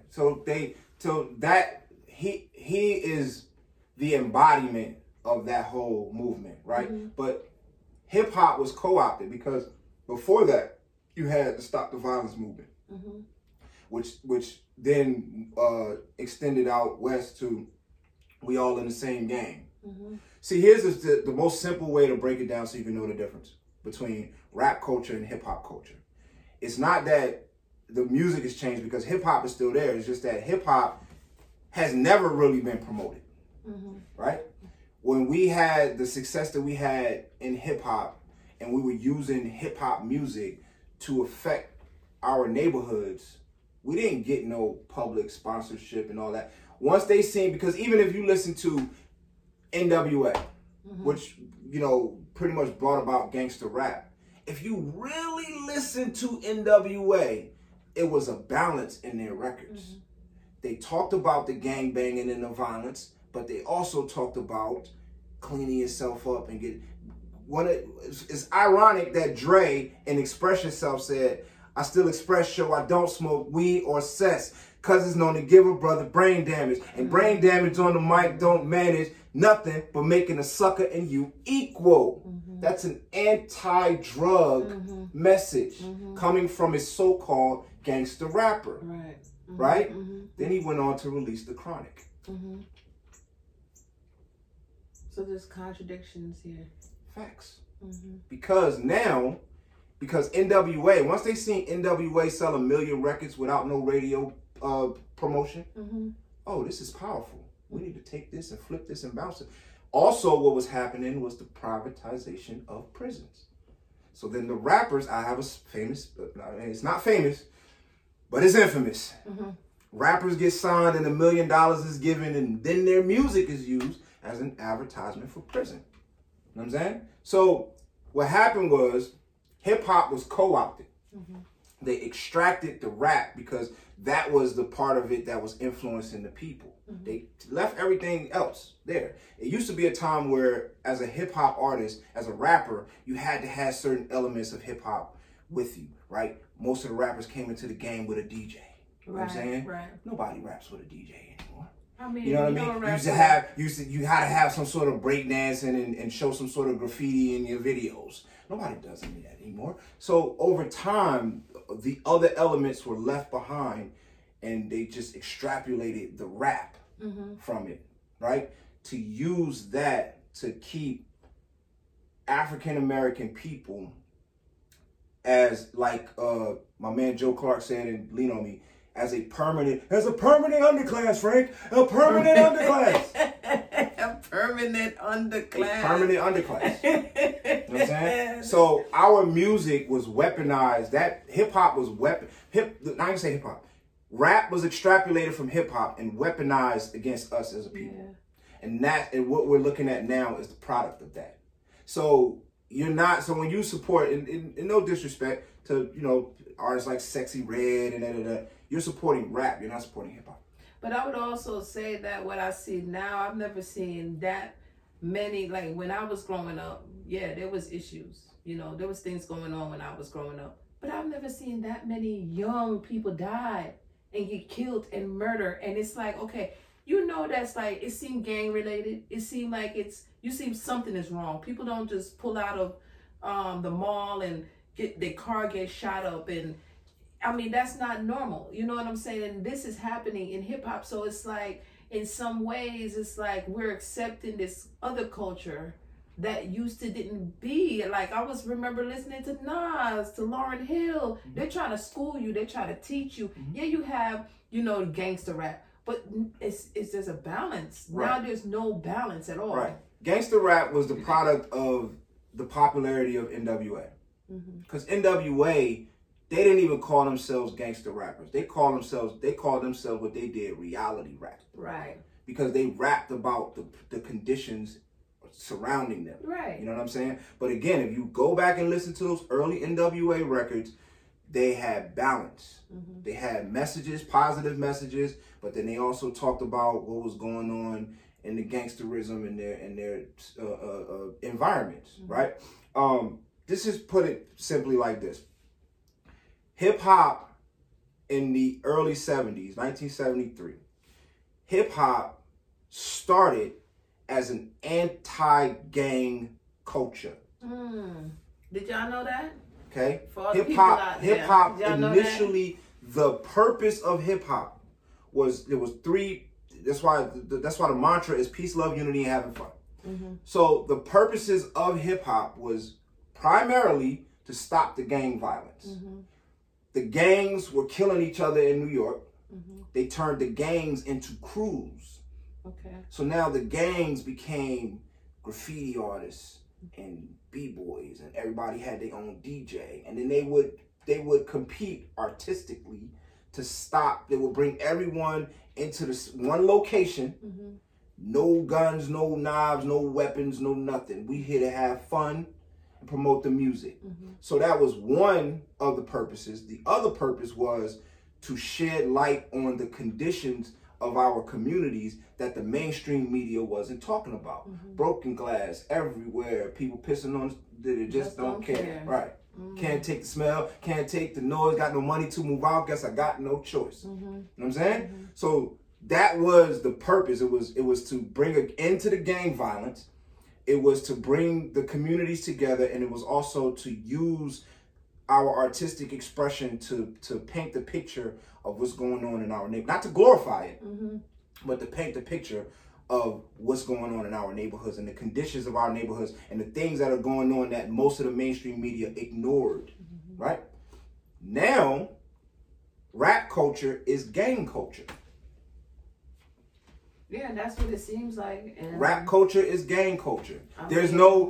He is the embodiment of that whole movement, right? But hip hop was co-opted because before that, you had the Stop the Violence movement, which then extended out west to we all in the same game. See, here's the most simple way to break it down so you can know the difference between rap culture and hip hop culture. It's not that the music has changed because hip hop is still there. It's just that hip hop has never really been promoted, right? When we had the success that we had in hip hop and we were using hip hop music to affect our neighborhoods, we didn't get no public sponsorship and all that. Once they seen, because even if you listen to NWA, which, pretty much brought about gangster rap. If you really listen to NWA, it was a balance in their records. Mm-hmm. They talked about the gang banging and the violence, but they also talked about cleaning yourself up and get. It's ironic that Dre in Express Yourself said, "I still express show I don't smoke weed or cess, cause it's known to give a brother brain damage, and brain damage on the mic don't manage nothing but making a sucker and you equal." Mm-hmm. That's an anti-drug message coming from his so-called gangster rapper. Right. Right? Then he went on to release The Chronic. So there's contradictions here. Facts. Because NWA, once they seen NWA sell 1 million records without no radio promotion, oh, this is powerful. We need to take this and flip this and bounce it. Also, what was happening was the privatization of prisons. So then the rappers, I have a famous, it's not famous, but it's infamous. Rappers get signed and $1 million is given, and then their music is used as an advertisement for prison. You know what I'm saying? So what happened was hip hop was co-opted. They extracted the rap because that was the part of it that was influencing the people. They left everything else there. It used to be a time where, as a hip hop artist, as a rapper, you had to have certain elements of hip hop with you, right? Most of the rappers came into the game with a DJ. You know what I'm saying? Right. Nobody raps with a DJ anymore. I mean, you know what I mean? You had to have some sort of breakdancing and show some sort of graffiti in your videos. Nobody does any of that anymore. So over time, the other elements were left behind, and they just extrapolated the rap from it, right? To use that to keep African American people as, like my man Joe Clark said in Lean On Me, as a permanent underclass, Frank. A permanent underclass. A permanent underclass. A permanent underclass. You know what I'm saying? So our music was weaponized. That hip hop was not even say hip hop. Rap was extrapolated from hip hop and weaponized against us as a people. Yeah. And what we're looking at now is the product of that. So when you support, in no disrespect to, artists like Sexy Red and you're supporting rap, you're not supporting hip hop. But I would also say that what I see now, I've never seen that many, like when I was growing up, yeah, there was issues. There was things going on when I was growing up. But I've never seen that many young people die and get killed and murdered. And it's like, okay, that's like, it seemed gang related. It seemed like you see something is wrong. People don't just pull out of the mall and their car gets shot up, and I mean, that's not normal. You know what I'm saying? And this is happening in hip hop. So it's like, in some ways, it's like we're accepting this other culture that used to didn't be. Like, I remember listening to Nas, to Lauryn Hill. They're trying to school you. They're trying to teach you. Yeah, you have, gangster rap, but it's there's a balance. Right. Now there's no balance at all. Right. Gangster rap was the product of the popularity of NWA. Because NWA, they didn't even call themselves gangster rappers. They called themselves what they did, reality rap. Right. Because they rapped about the conditions surrounding them. Right. You know what I'm saying? But again, if you go back and listen to those early NWA records, they had balance. They had messages, positive messages, but then they also talked about what was going on in the gangsterism in their environments, right? This is put it simply like this. Hip hop in the early 70s, 1973, hip hop started as an anti-gang culture. Did y'all know that? Okay. Hip hop initially, the purpose of hip hop was, there was three. That's why the mantra is peace, love, unity, and having fun. So the purposes of hip hop was primarily to stop the gang violence. The gangs were killing each other in New York. They turned the gangs into crews. Okay. So now the gangs became graffiti artists and b-boys, and everybody had their own DJ. And then they would compete artistically to stop. They would bring everyone into this one location, No guns, no knives, no weapons, no nothing. We here to have fun and promote the music. So that was one of the purposes. The other purpose was to shed light on the conditions of our communities that the mainstream media wasn't talking about. Broken glass everywhere, people pissing on that just don't care. Right. Can't take the smell, can't take the noise, got no money to move out, guess I got no choice. You know what I'm saying? So that was the purpose. It was to bring an end to the gang violence. It was to bring the communities together, and it was also to use our artistic expression to paint the picture of what's going on in our neighborhood. Not to glorify it, but to paint the picture of what's going on in our neighborhoods and the conditions of our neighborhoods and the things that are going on that most of the mainstream media ignored, right? Now, rap culture is gang culture. Yeah, that's what it seems like. And rap culture is gang culture. There's no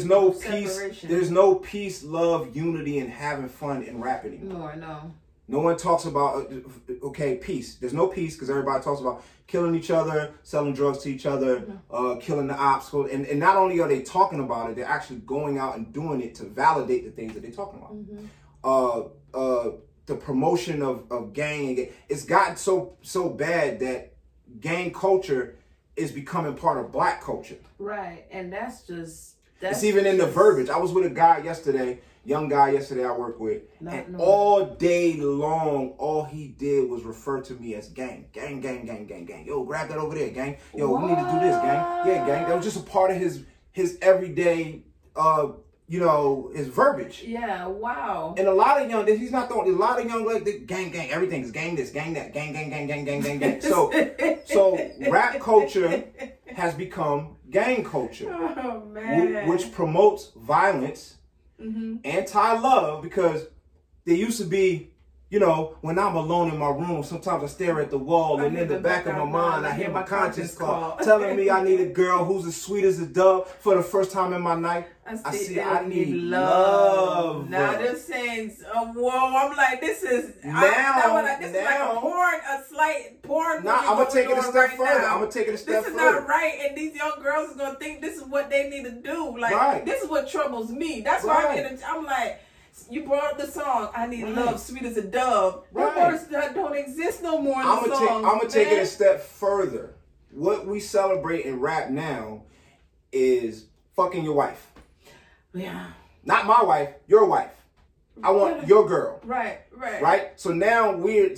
peace, love, unity, and having fun in rap anymore. No one talks about, okay, peace. There's no peace because everybody talks about killing each other, selling drugs to each other, killing the ops. And not only are they talking about it, they're actually going out and doing it to validate the things that they're talking about. The promotion of gang, it's gotten so bad that gang culture is becoming part of black culture. Right, and it's even in the verbiage. I was with a guy yesterday, young guy yesterday I worked with, all day long, all he did was refer to me as gang. Gang, gang, gang, gang, gang. Yo, grab that over there, gang. Yo, we need to do this, gang. Yeah, gang. That was just a part of his everyday, his verbiage. Yeah, wow. And a lot of young, he's not the only, a lot of young, like, gang, gang, everything is gang this, gang that, gang, gang, gang, gang, gang, gang, gang. So rap culture has become gang culture. Oh, man. Which promotes violence, anti-love, because there used to be, when I'm alone in my room, sometimes I stare at the wall, and in the back of my mind, I hear my conscience call, telling me I need a girl who's as sweet as a dove for the first time in my life. I need love. Now they're saying, whoa, I'm like, this is like a slight porn. Nah, I'm going to take it a step further. I'm going to take it a step further. This is not right, and these young girls are going to think this is what they need to do. Like, this is what troubles me. That's why I'm like, you brought up the song, I Need Love, Sweet as a Dove. Right. Words that don't exist no more in the song. I'm going to take it a step further. What we celebrate in rap now is fucking your wife. Yeah. Not my wife, your wife. I want your girl. Right. Right? So now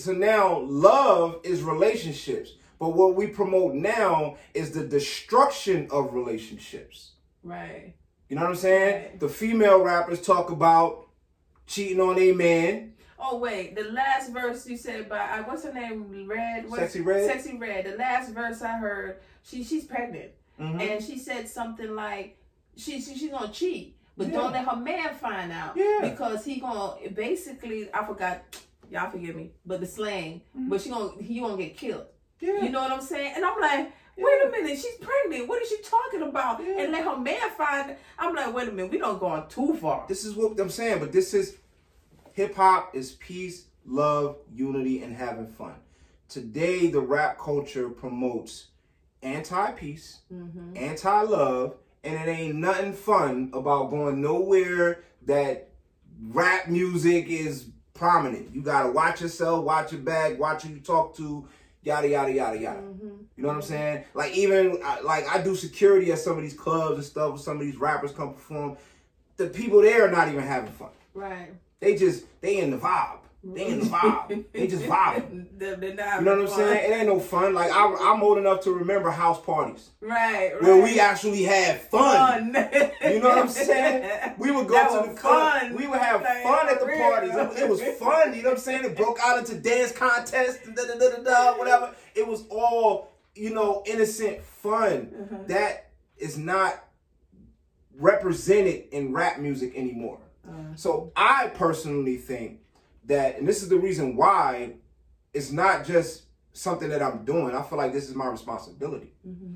love is relationships. But what we promote now is the destruction of relationships. Right. You know what I'm saying? Right. The female rappers talk about cheating on a man. Oh, wait. The last verse you said by, what's her name? Sexy Red? Sexy Red. The last verse I heard, she's pregnant. And she said something like, she's going to cheat. But don't let her man find out. Yeah. Because he going to, basically, I forgot, y'all forgive me, but the slang, but he going to get killed. Yeah. You know what I'm saying? And I'm like, wait a minute, she's pregnant. What is she talking about? Yeah. And let her man find it. I'm like, wait a minute, we don't go on too far. This is what I'm saying, but this is, hip-hop is peace, love, unity, and having fun. Today, the rap culture promotes anti-peace, anti-love, and it ain't nothing fun about going nowhere that rap music is prominent. You gotta watch yourself, watch your back, watch who you talk to, yada, yada, yada, yada. You know what I'm saying? Like, even, I do security at some of these clubs and stuff where some of these rappers come perform. The people there are not even having fun. Right. They in the vibe. They in the vibe. They just vibing. They're not, you know what I'm saying? It ain't no fun. Like, I'm old enough to remember house parties. Right. Where we actually had fun. You know what I'm saying? We would go to the club. We would have fun at the parties. It was fun. You know what I'm saying? It broke out into dance contests and whatever. It was all, innocent fun. That is not represented in rap music anymore. So I personally think that, and this is the reason why it's not just something that I'm doing. I feel like this is my responsibility.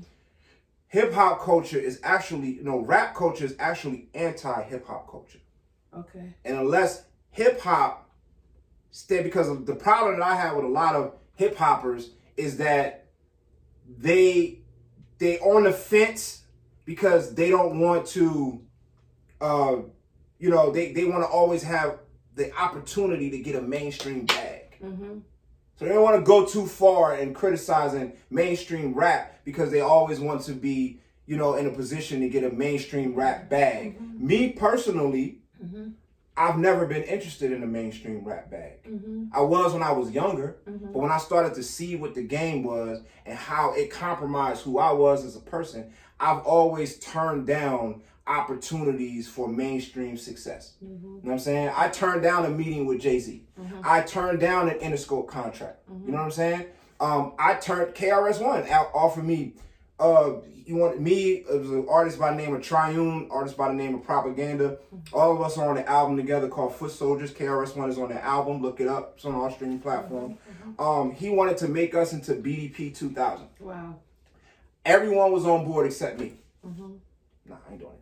Hip hop culture is actually, rap culture is actually anti-hip hop culture. Okay. And unless hip hop because of the problem that I have with a lot of hip hoppers is that they they on the fence because they don't want to, you know, they want to always have the opportunity to get a mainstream bag. Mm-hmm. So they don't want to go too far in criticizing mainstream rap because they always want to be, you know, in a position to get a mainstream rap bag. Mm-hmm. Me personally, Mm-hmm. I've never been interested in a mainstream rap bag. Mm-hmm. I was when I was younger, Mm-hmm. but when I started to see what the game was and how it compromised who I was as a person, I've always turned down opportunities for mainstream success. Mm-hmm. You know what I'm saying? I turned down a meeting with Jay-Z. Mm-hmm. I turned down an Interscope contract. Mm-hmm. You know what I'm saying? I turned KRS-One out, offered me, you want me, it was an artist by the name of Triune, artist by the name of Propaganda. Mm-hmm. All of us are on an album together called Foot Soldiers. KRS-One is on the album. Look it up. It's on all streaming platforms. Mm-hmm. He wanted to make us into BDP 2000. Wow. Everyone was on board except me. Mm-hmm. Nah, I ain't doing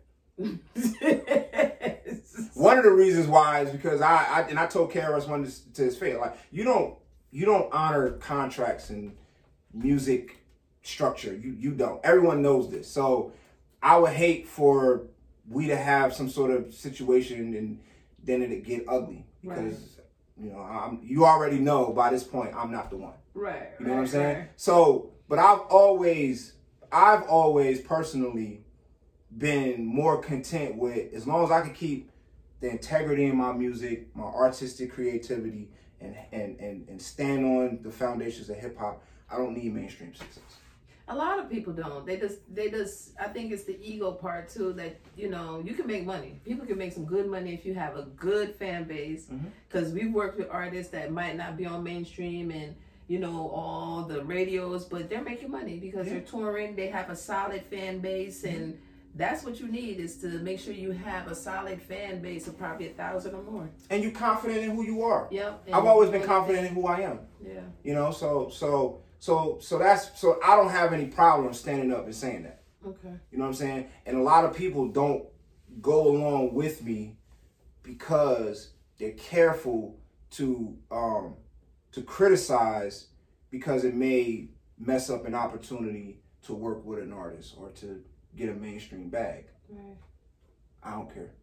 it. One of the reasons why is because I told KRS-One to his face, like, you don't honor contracts and music structure. You don't. Everyone knows this. So I would hate for we to have some sort of situation and then it get ugly because you know you already know by this point I'm not the one. Right. You know what I'm saying? Right. So, but I've always personally been more content with, as long as I can keep the integrity in my music, my artistic creativity, and stand on the foundations of hip hop. I don't need mainstream success. A lot of people don't. They just. I think it's the ego part too. That, you know, you can make money. People can make some good money if you have a good fan base. Because we've worked with artists that might not be on mainstream and, you know, all the radios, but they're making money because they're touring. They have a solid fan base, and that's what you need, is to make sure you have a solid fan base of probably 1,000 or more. And you're confident in who you are. Yep. I've always been confident in who I am. Yeah. You know, so I don't have any problem standing up and saying that. Okay. You know what I'm saying? And a lot of people don't go along with me because they're careful to criticize because it may mess up an opportunity to work with an artist or to get a mainstream bag. Right. I don't care.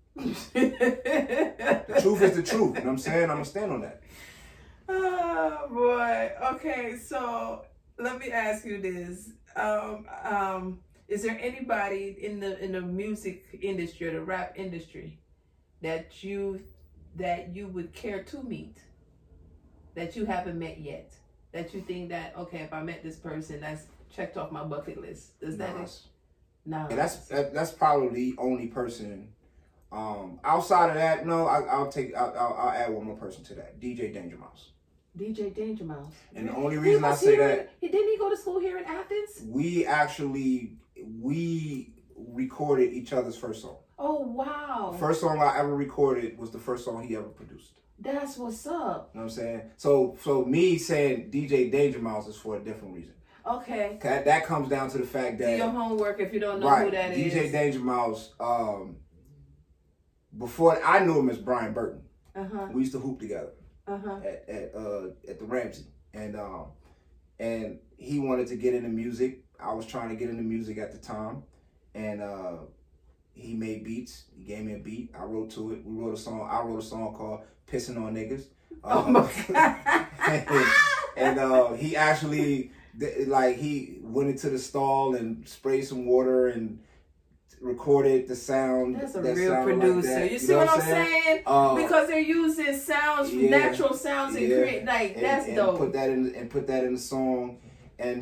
The truth is the truth. You know what I'm saying? I'm gonna stand on that. Oh boy. Okay, so let me ask you this. Is there anybody in the music industry or the rap industry that you would care to meet that you haven't met yet? That you think that, okay, if I met this person, that's checked off my bucket list. Does that No. Yeah, that's probably the only person. Outside of that, no, I'll add one more person to that. DJ Danger Mouse. DJ Danger Mouse. And the only reason I say that, didn't he go to school here in Athens? We recorded each other's first song. Oh wow! First song I ever recorded was the first song he ever produced. That's what's up. You know what I'm saying? So me saying DJ Danger Mouse is for a different reason. Okay. That comes down to the fact that, do your homework if you don't know who that is. DJ Danger Mouse. Before I knew him as Brian Burton. We used to hoop together. At the Ramsey, and he wanted to get into music. I was trying to get into music at the time, and he made beats. He gave me a beat. I wrote to it. We wrote a song. I wrote a song called "Pissing on Niggas." Oh my God. and he actually he went into the stall and sprayed some water and recorded the sound. That's a real producer. Like you see what I'm saying? Because they're using sounds, natural sounds, and create that's dope. Put that in the song, and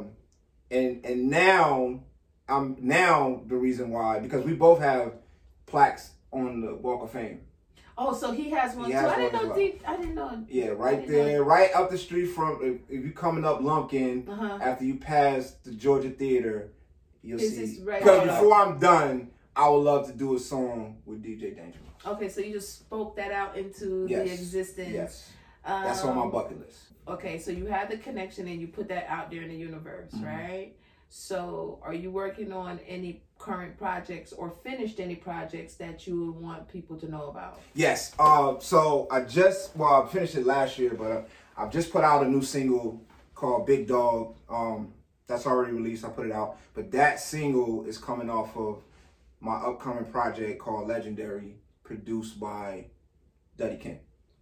now I'm the reason why, because we both have plaques on the Walk of Fame. Oh, so he has one too. I didn't know. Yeah, right there, right up the street from. If you're coming up Lumpkin, after you pass the Georgia Theater. You'll see. Because before I'm done, I would love to do a song with DJ Danger Mouse. Okay, so you just spoke that out into the existence. Yes. That's on my bucket list. Okay, so you had the connection and you put that out there in the universe, right? So are you working on any current projects or finished any projects that you would want people to know about? Yes. So I finished it last year, but I've just put out a new single called Big Dog. That's already released. I put it out. But that single is coming off of my upcoming project called Legendary, produced by Duddy Ken.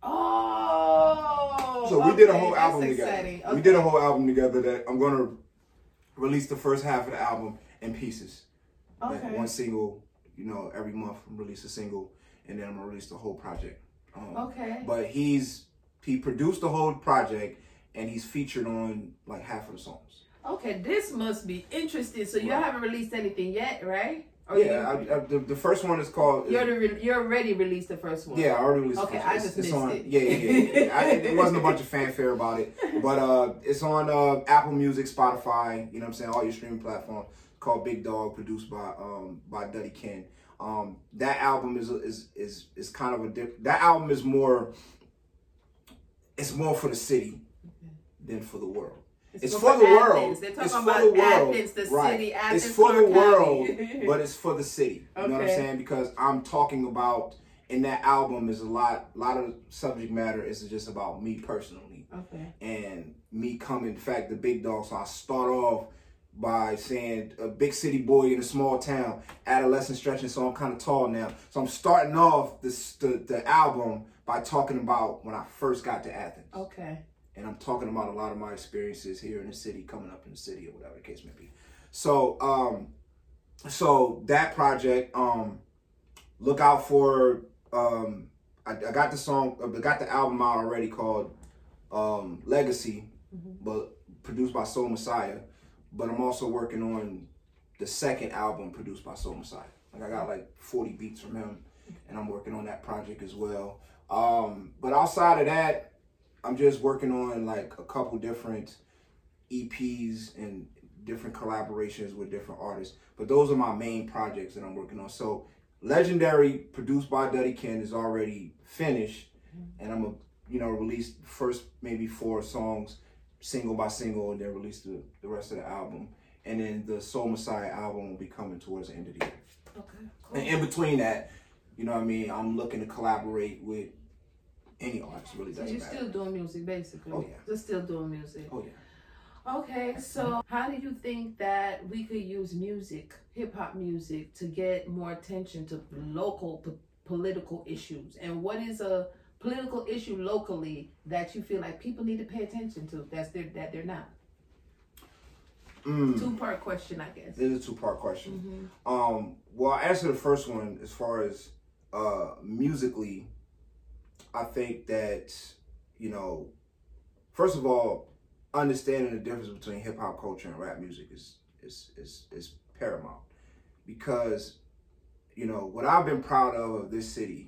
Oh, so we did a whole album exciting. together. We did a whole album together that I'm going to release the first half of the album in pieces. Okay. One single, every month release a single, and then I'm going to release the whole project. Okay. But he produced the whole project, and he's featured on like half of the songs. Okay, this must be interesting. So you haven't released anything yet, right? Or the first one is called. You already released the first one. Yeah, I already released. Okay, the first I just missed it. Yeah. It wasn't a bunch of fanfare about it, but it's on Apple Music, Spotify. You know what I'm saying? All your streaming platforms. It's called Big Dog, produced by Duddy Ken. That album is kind of that album is more. It's more for the city than for the world. It's for the world. They're talking about Athens, the city. It's for the world, but it's for the city. You know what I'm saying? Because I'm talking about, in that album is a lot of subject matter is just about me personally. Okay. And me coming, in fact, the Big Dog. So I start off by saying a big city boy in a small town, adolescent stretching, so I'm kind of tall now. So I'm starting off the album by talking about when I first got to Athens. Okay. And I'm talking about a lot of my experiences here in the city, coming up in the city, or whatever the case may be. So, so that project, look out for. I got the album out already called Legacy, but produced by Soul Messiah. But I'm also working on the second album produced by Soul Messiah. Like I got like 40 beats from him, and I'm working on that project as well. But outside of that, I'm just working on like a couple different EPs and different collaborations with different artists. But those are my main projects that I'm working on. So Legendary, produced by Duddy Ken, is already finished. And I'm going to, release first maybe 4 songs, single by single, and then release the rest of the album. And then the Soul Messiah album will be coming towards the end of the year. Okay, cool. And in between that, I'm looking to collaborate with any artist, really doesn't matter. So you're still doing music, basically. Oh, yeah. Just still doing music. Oh, yeah. Okay, so how do you think that we could use music, hip-hop music, to get more attention to local political issues? And what is a political issue locally that you feel like people need to pay attention to that they're not? 2-part question, I guess. It is a 2-part question. Well, I answer the first one as far as musically. I think that, first of all, understanding the difference between hip hop culture and rap music is paramount. Because, what I've been proud of this city,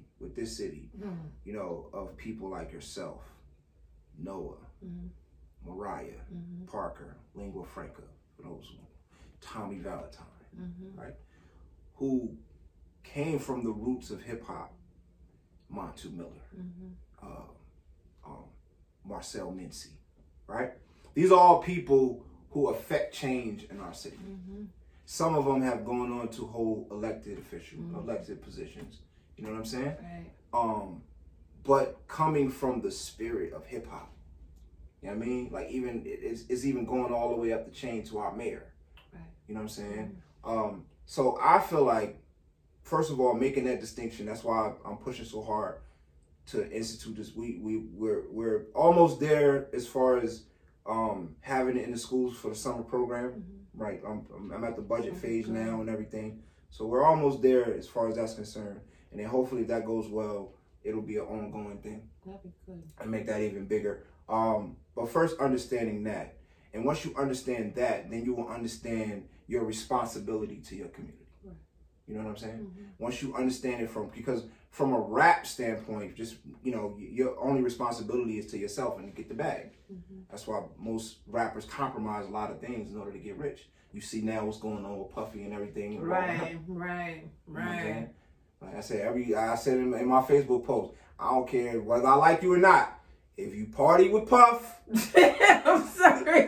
of people like yourself, Noah, Mariah, Parker, Lingua Franca, for those who, Tommy Valentine, right? Who came from the roots of hip hop. Montu Miller, Marcel Mincy, right? These are all people who affect change in our city. Some of them have gone on to hold elected positions. You know what I'm saying? Right. But coming from the spirit of hip hop, you know what I mean? Like even it's even going all the way up the chain to our mayor. Right. You know what I'm saying? So I feel like, first of all, making that distinction, that's why I'm pushing so hard to institute this. We're almost there as far as having it in the schools for the summer program, right? I'm at the budget phase now and everything. So we're almost there as far as that's concerned. And then hopefully if that goes well, it'll be an ongoing thing. That'd be good. And make that even bigger. But first understanding that. And once you understand that, then you will understand your responsibility to your community. You know what I'm saying? Once you understand it because from a rap standpoint, just, your only responsibility is to yourself and to get the bag. That's why most rappers compromise a lot of things in order to get rich. You see now what's going on with Puffy and everything. Right. Like I said, I said in my Facebook post, I don't care whether I like you or not. if you party with Puff, I'm sorry.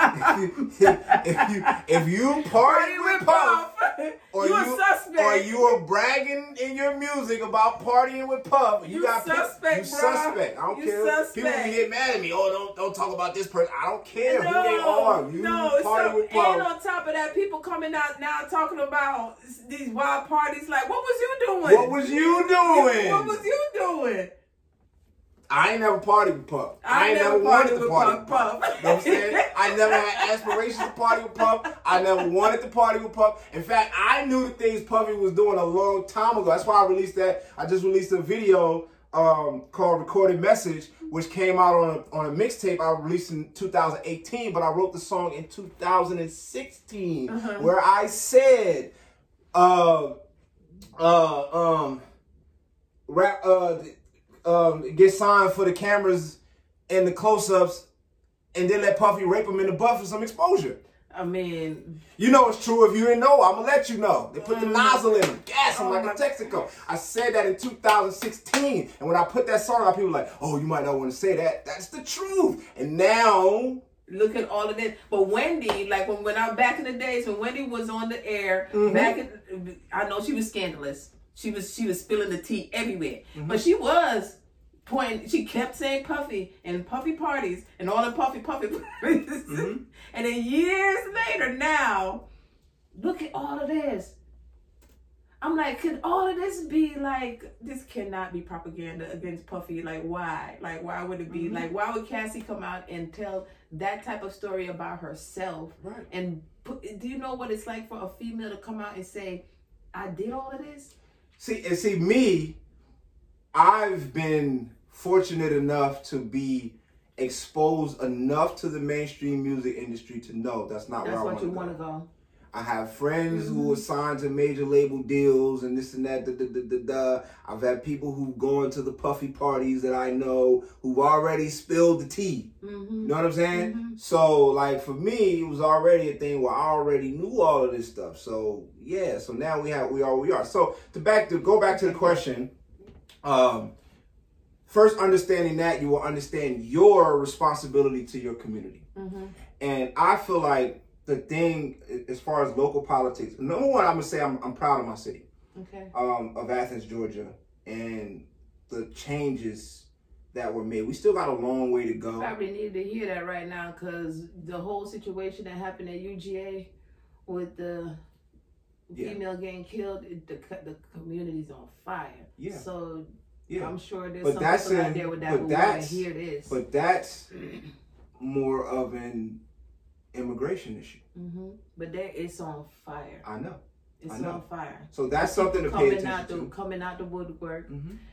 if you party with Puff, or you a suspect, or you are bragging in your music about partying with Puff, you got suspect, you suspect. I don't care. Suspect. People can get mad at me. Oh, don't talk about this person. I don't care no, who they are. You party with Puff. And on top of that, people coming out now talking about these wild parties. Like, what was you doing? What was you doing? What was you doing? I ain't never partied with Puff. I ain't never wanted to party with Puff. You know what I'm saying? I never had aspirations to party with Puff. I never wanted to party with Puff. In fact, I knew the things Puffy was doing a long time ago. That's why I released that. I just released a video called Recorded Message, which came out on a mixtape I released in 2018, but I wrote the song in 2016, where I said, get signed for the cameras and the close-ups, and then let Puffy rape him in the butt for some exposure. I mean, you know it's true. If you didn't know, I'm gonna let you know. They put the nozzle in him, gas him like a Texaco. I said that in 2016, and when I put that song out, people were like, "Oh, you might not want to say that." That's the truth. And now, look at all of this. But Wendy, like when I back in the days when Wendy was on the air, I know she was scandalous. She was spilling the tea everywhere, but she was pointing. She kept saying Puffy and Puffy parties and all the Puffy parties. And then years later, now look at all of this. I'm like, could all of this be like? This cannot be propaganda against Puffy. Like, why? Like, why would it be? Like, why would Cassie come out and tell that type of story about herself? Right. And do you know what it's like for a female to come out and say, "I did all of this"? See, me, I've been fortunate enough to be exposed enough to the mainstream music industry to know that's not where I want to go. That's what you want to go. I have friends who are signed to major label deals and this and that. I've had people who go into the Puffy parties that I know who've already spilled the tea. You know what I'm saying? So, like, for me, it was already a thing where I already knew all of this stuff. So, yeah. So now we are where we are. So, go back to the question. First, understanding that, you will understand your responsibility to your community. And I feel like the thing, as far as local politics, number one, I'm going to say I'm proud of my city. Of Athens, Georgia, and the changes that were made. We still got a long way to go. Probably need to hear that right now, because the whole situation that happened at UGA with the female getting killed, the community's on fire. So I'm sure there's some people out there with that who want to hear this. But that's more of an immigration issue. But it's on fire. I know. It's on fire. So that's something to pay attention to. Coming out the woodwork.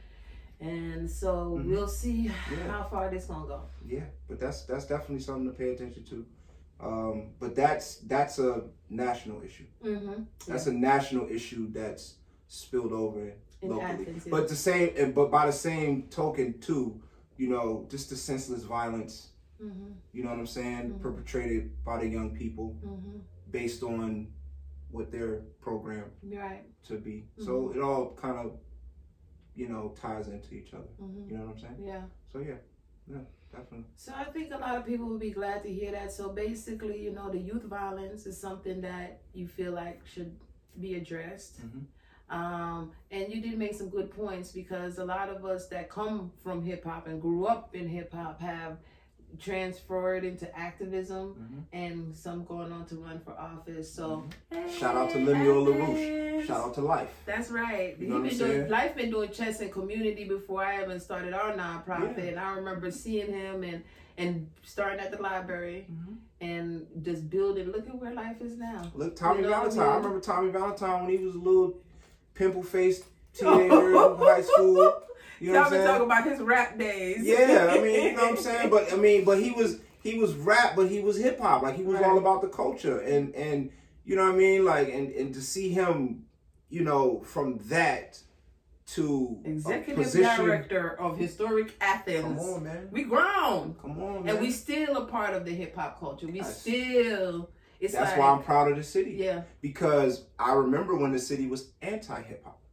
And so we'll see how far this gonna go. Yeah, but that's definitely something to pay attention to. But that's a national issue. That's a national issue that's spilled over locally. Athens, but by the same token too, you know, just the senseless violence. You know what I'm saying? Perpetrated by the young people based on what they're programmed to be. So it all kind of, you know, ties into each other. You know what I'm saying? Yeah. So yeah, definitely. So I think a lot of people will be glad to hear that. So basically, you know, the youth violence is something that you feel like should be addressed. And you did make some good points, because a lot of us that come from hip hop and grew up in hip hop have transferred into activism, and some going on to run for office. So shout out to Lemuel LaRouche. Shout out to Life. That's right. You know Life been doing chess and community before I even started our nonprofit. And I remember seeing him and starting at the library and just building. Look at where Life is now. Look, Tommy Valentine. I remember Tommy Valentine when he was a little pimple-faced teenager in high school. You know what I'm saying? Talking about his rap days. Yeah, I mean, you know what I'm saying? But he was rap, but he was hip hop. Like, he was all about the culture. And you know what I mean? Like, and to see him, you know, from that to executive director of Historic Athens. Come on, man. We grown. Come on, man. And we still a part of the hip hop culture. That's why I'm proud of the city. Yeah. Because I remember when the city was anti hip hop.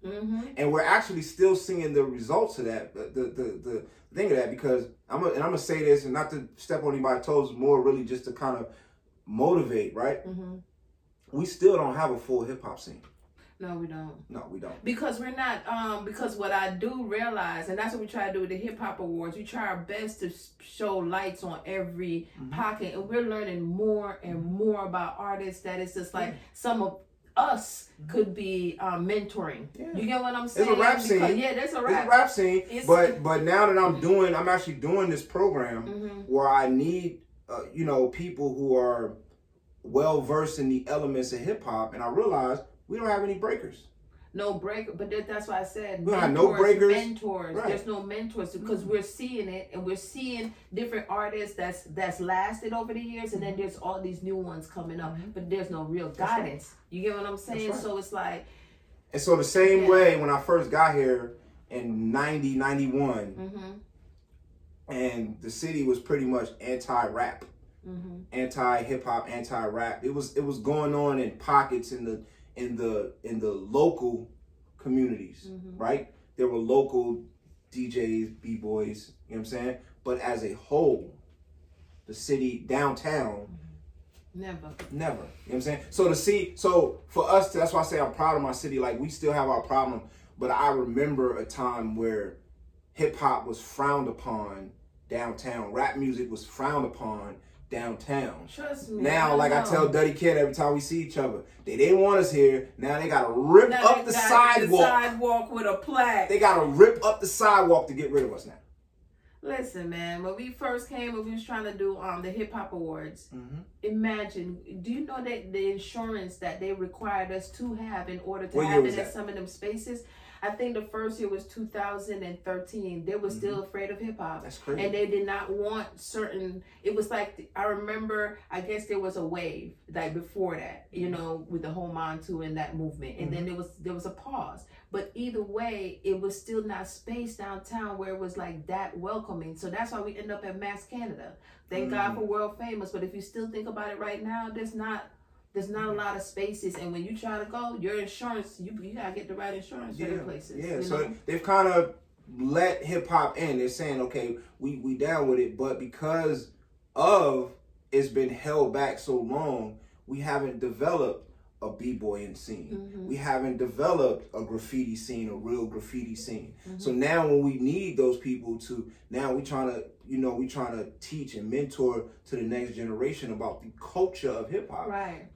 And we're actually still seeing the results of that, the thing of that, because I'm gonna say this, and not to step on anybody's toes, more really just to kind of motivate, right? We still don't have a full hip hop scene. No, we don't. No, we don't. Because we're not, because what I do realize, and that's what we try to do with the Hip Hop Awards, we try our best to show lights on every pocket, and we're learning more and more about artists that it's just like some of us could be mentoring. You get what I'm saying? There's a rap scene. There's a rap scene. But now that I'm actually doing this program where I need, people who are well versed in the elements of hip hop, and I realize we don't have any breakers. No break, but that's why I said we don't have no breakers. Mentors. Right. There's no mentors because we're seeing it, and we're seeing different artists that's lasted over the years, and then there's all these new ones coming up, but there's no real guidance. Right. You get what I'm saying? Right. So it's like, and so the same way when I first got here in 90, 91, and the city was pretty much anti-rap, anti-hip hop, anti-rap. It was going on in pockets in the local communities, right? There were local DJs, B-boys, you know what I'm saying? But as a whole, the city, downtown, never. You know what I'm saying? So for us, that's why I say I'm proud of my city. Like, we still have our problem, but I remember a time where hip hop was frowned upon downtown. Rap music was frowned upon downtown. Trust me. Now, like I tell Duddy Kid every time we see each other, they didn't want us here. Now they gotta rip up the sidewalk. The sidewalk with a plaque. They gotta rip up the sidewalk to get rid of us now. Listen, man, when we first came, when we was trying to do the Hip Hop Awards, imagine, do you know that the insurance that they required us to have in order to have it in some of them spaces? I think the first year was 2013. They were still afraid of hip hop. That's crazy. And they did not want certain, it was like, I remember, I guess there was a wave like before that, with the whole Montu and that movement. And then there was a pause. But either way, it was still not space downtown where it was like that welcoming. So that's why we end up at Max Canada. Thank God for World Famous. But if you still think about it right now, there's not a lot of spaces, and when you try to go, your insurance, you gotta get the right insurance for the places. Yeah, so they've kind of let hip hop in. They're saying, okay, we down with it, but because of it's been held back so long, we haven't developed a b-boying scene. We haven't developed a graffiti scene, a real graffiti scene. So now when we need those people to, now we trying to teach and mentor to the next generation about the culture of hip hop. Right.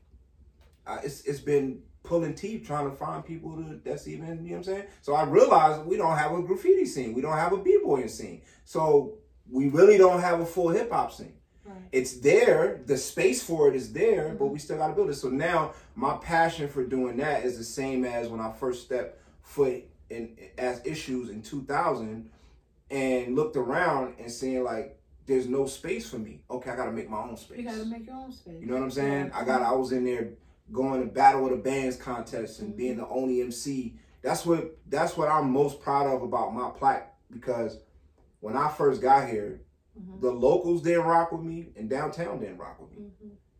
It's been pulling teeth trying to find people that's even, you know what I'm saying? So I realized we don't have a graffiti scene. We don't have a b-boying scene. So we really don't have a full hip hop scene. Right. It's there. The space for it is there, but we still got to build it. So now my passion for doing that is the same as when I first stepped foot in as issues in 2000 and looked around and seeing like, there's no space for me. Okay, I got to make my own space. You got to make your own space. You know what I'm saying? I was in there going to Battle of the Bands contest and being the only MC. That's what I'm most proud of about my plaque, because when I first got here, the locals didn't rock with me and downtown didn't rock with me.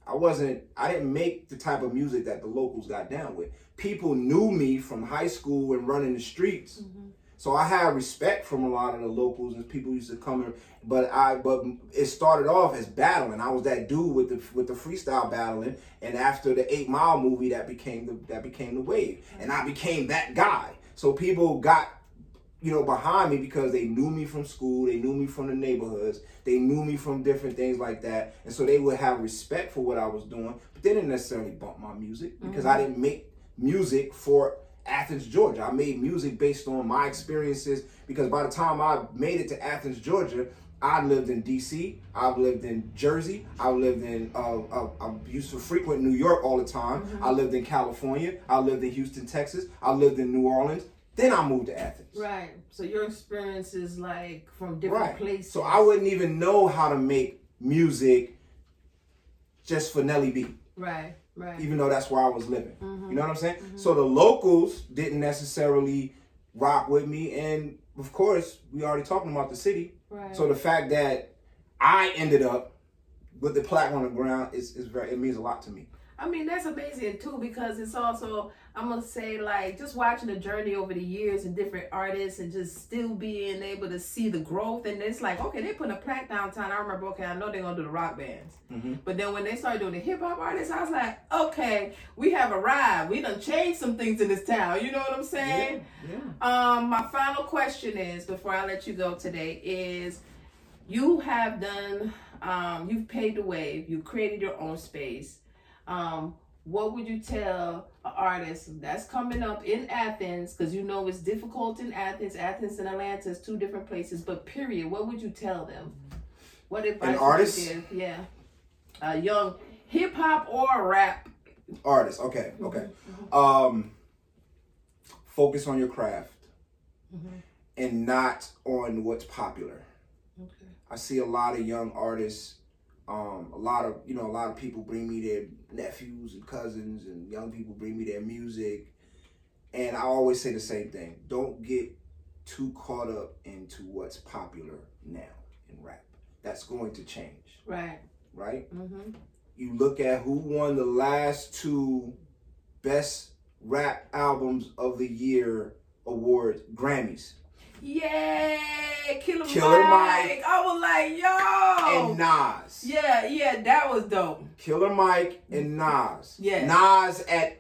I didn't make the type of music that the locals got down with. People knew me from high school and running the streets. So I had respect from a lot of the locals, and people used to come in, but it started off as battling. I was that dude with the freestyle battling, and after the 8 Mile movie, that became the wave, and I became that guy. So people got behind me because they knew me from school, they knew me from the neighborhoods, they knew me from different things like that, and so they would have respect for what I was doing. But they didn't necessarily bump my music because I didn't make music for Athens, Georgia. I made music based on my experiences, because by the time I made it to Athens, Georgia, I lived in DC, I've lived in Jersey, I lived in, I used to frequent New York all the time, I lived in California, I lived in Houston, Texas, I lived in New Orleans, then I moved to Athens. Right, so your experience is like from different places. So I wouldn't even know how to make music just for Nelly B. Right. Right. Even though that's where I was living. You know what I'm saying? So the locals didn't necessarily rock with me. And of course, we already talking about the city. Right. So the fact that I ended up with the plaque on the ground it means a lot to me. I mean, that's amazing too, because it's also, I'm going to say, like, just watching the journey over the years and different artists and just still being able to see the growth. And it's like, okay, they put a plaque downtown. I remember, okay, I know they're going to do the rock bands. Mm-hmm. But then when they started doing the hip hop artists, I was like, okay, we have arrived. We done changed some things in this town. You know what I'm saying? Yeah. My final question is, before I let you go today, is you have done, you've paved the way. You created your own space. What would you tell an artist that's coming up in Athens, because you know it's difficult in Athens and Atlanta is two different places, but period, what would you tell them? What advice would you give? Yeah. A young hip hop or rap artist. Okay. Focus on your craft and not on what's popular. Okay. I see a lot of young artists. A lot of people bring me their nephews and cousins, and young people bring me their music. And I always say the same thing. Don't get too caught up into what's popular now in rap. That's going to change. Right? Mm-hmm. You look at who won the last 2 best rap albums of the year awards, Grammys. Yay! Killer Mike. I was like, yo! And Nas. Yeah, that was dope. Killer Mike and Nas. Yeah. Nas at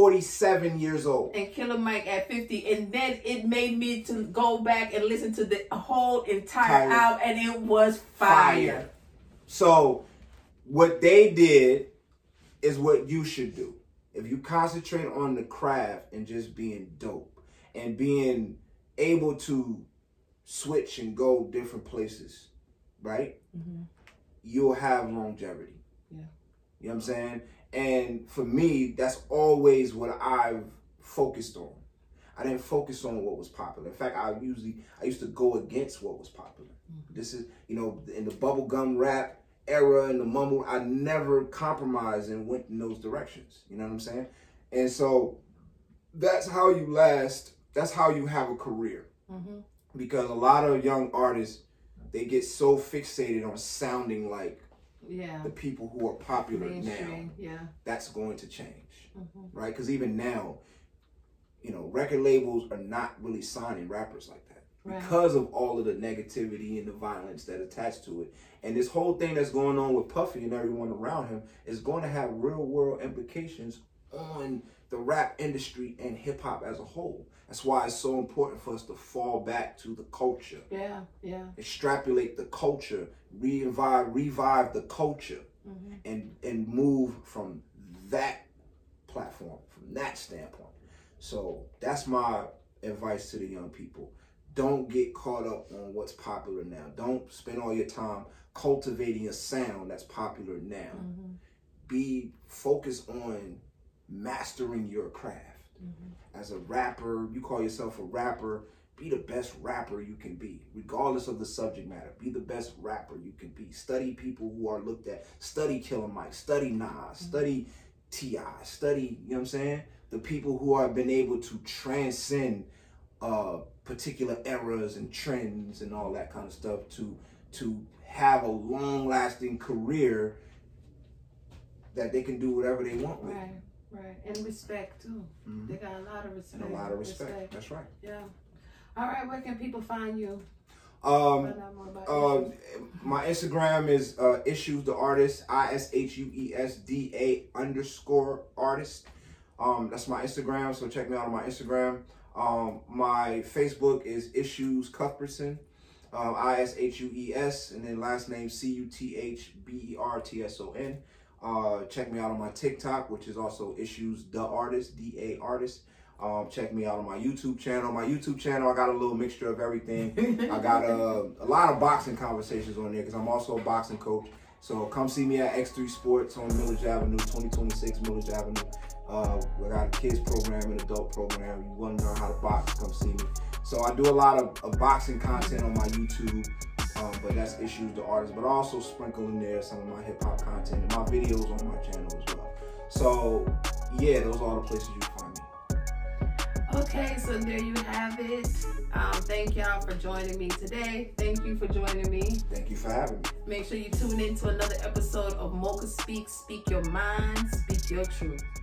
47 years old. And Killer Mike at 50. And then it made me to go back and listen to the whole entire album, and it was fire. So, what they did is what you should do. If you concentrate on the craft and just being dope and being able to switch and go different places, right? Mm-hmm. You'll have longevity. Yeah. You know what I'm saying? And for me, that's always what I've focused on. I didn't focus on what was popular. In fact, I used to go against what was popular. Mm-hmm. This is, in the bubblegum rap era and the mumble, I never compromised and went in those directions. You know what I'm saying? And so that's how you last. That's how you have a career. Mm-hmm. Because a lot of young artists, they get so fixated on sounding like the people who are popular now. Yeah. That's going to change. Mm-hmm. Right? Because even now, record labels are not really signing rappers like that. Right. Because of all of the negativity and the violence that attached to it. And this whole thing that's going on with Puffy and everyone around him is going to have real world implications on the rap industry and hip hop as a whole. That's why it's so important for us to fall back to the culture. Yeah. Extrapolate the culture, revive the culture, and move from that platform, from that standpoint. So that's my advice to the young people. Don't get caught up on what's popular now. Don't spend all your time cultivating a sound that's popular now. Mm-hmm. Be focused on mastering your craft. Mm-hmm. As a rapper, you call yourself a rapper, be the best rapper you can be, regardless of the subject matter. Be the best rapper you can be. Study people who are looked at. Study Killer Mike, study Nas, study T.I., study, you know what I'm saying? The people who have been able to transcend particular eras and trends and all that kind of stuff to have a long-lasting career that they can do whatever they want with. Right. And respect, too. Mm-hmm. They got a lot of respect. And a lot of respect. That's right. Yeah. All right, where can people find you? My Instagram is Issues the Artist, ISHUESDA_artist. That's my Instagram, so check me out on my Instagram. My Facebook is Issues Cuthbertson, ISHUES, and then last name CUTHBERTSON. Check me out on my TikTok, which is also Issues the Artist, DA Artist. Check me out on my YouTube channel. My YouTube channel, I got a little mixture of everything. I got a lot of boxing conversations on there because I'm also a boxing coach. So come see me at X3 Sports on Millage Avenue, 2026 Millage Avenue. We got a kids program and adult program. You want to learn how to box, come see me. So I do a lot of boxing content on my YouTube, but that's Issues the Artist. But I also sprinkle in there some of my hip hop content and my videos on my channel as well. So yeah, those are the places you find me. Okay, so there you have it. Thank y'all for joining me today. Thank you for joining me. Thank you for having me. Make sure you tune in to another episode of Mocha speak your mind, speak your truth.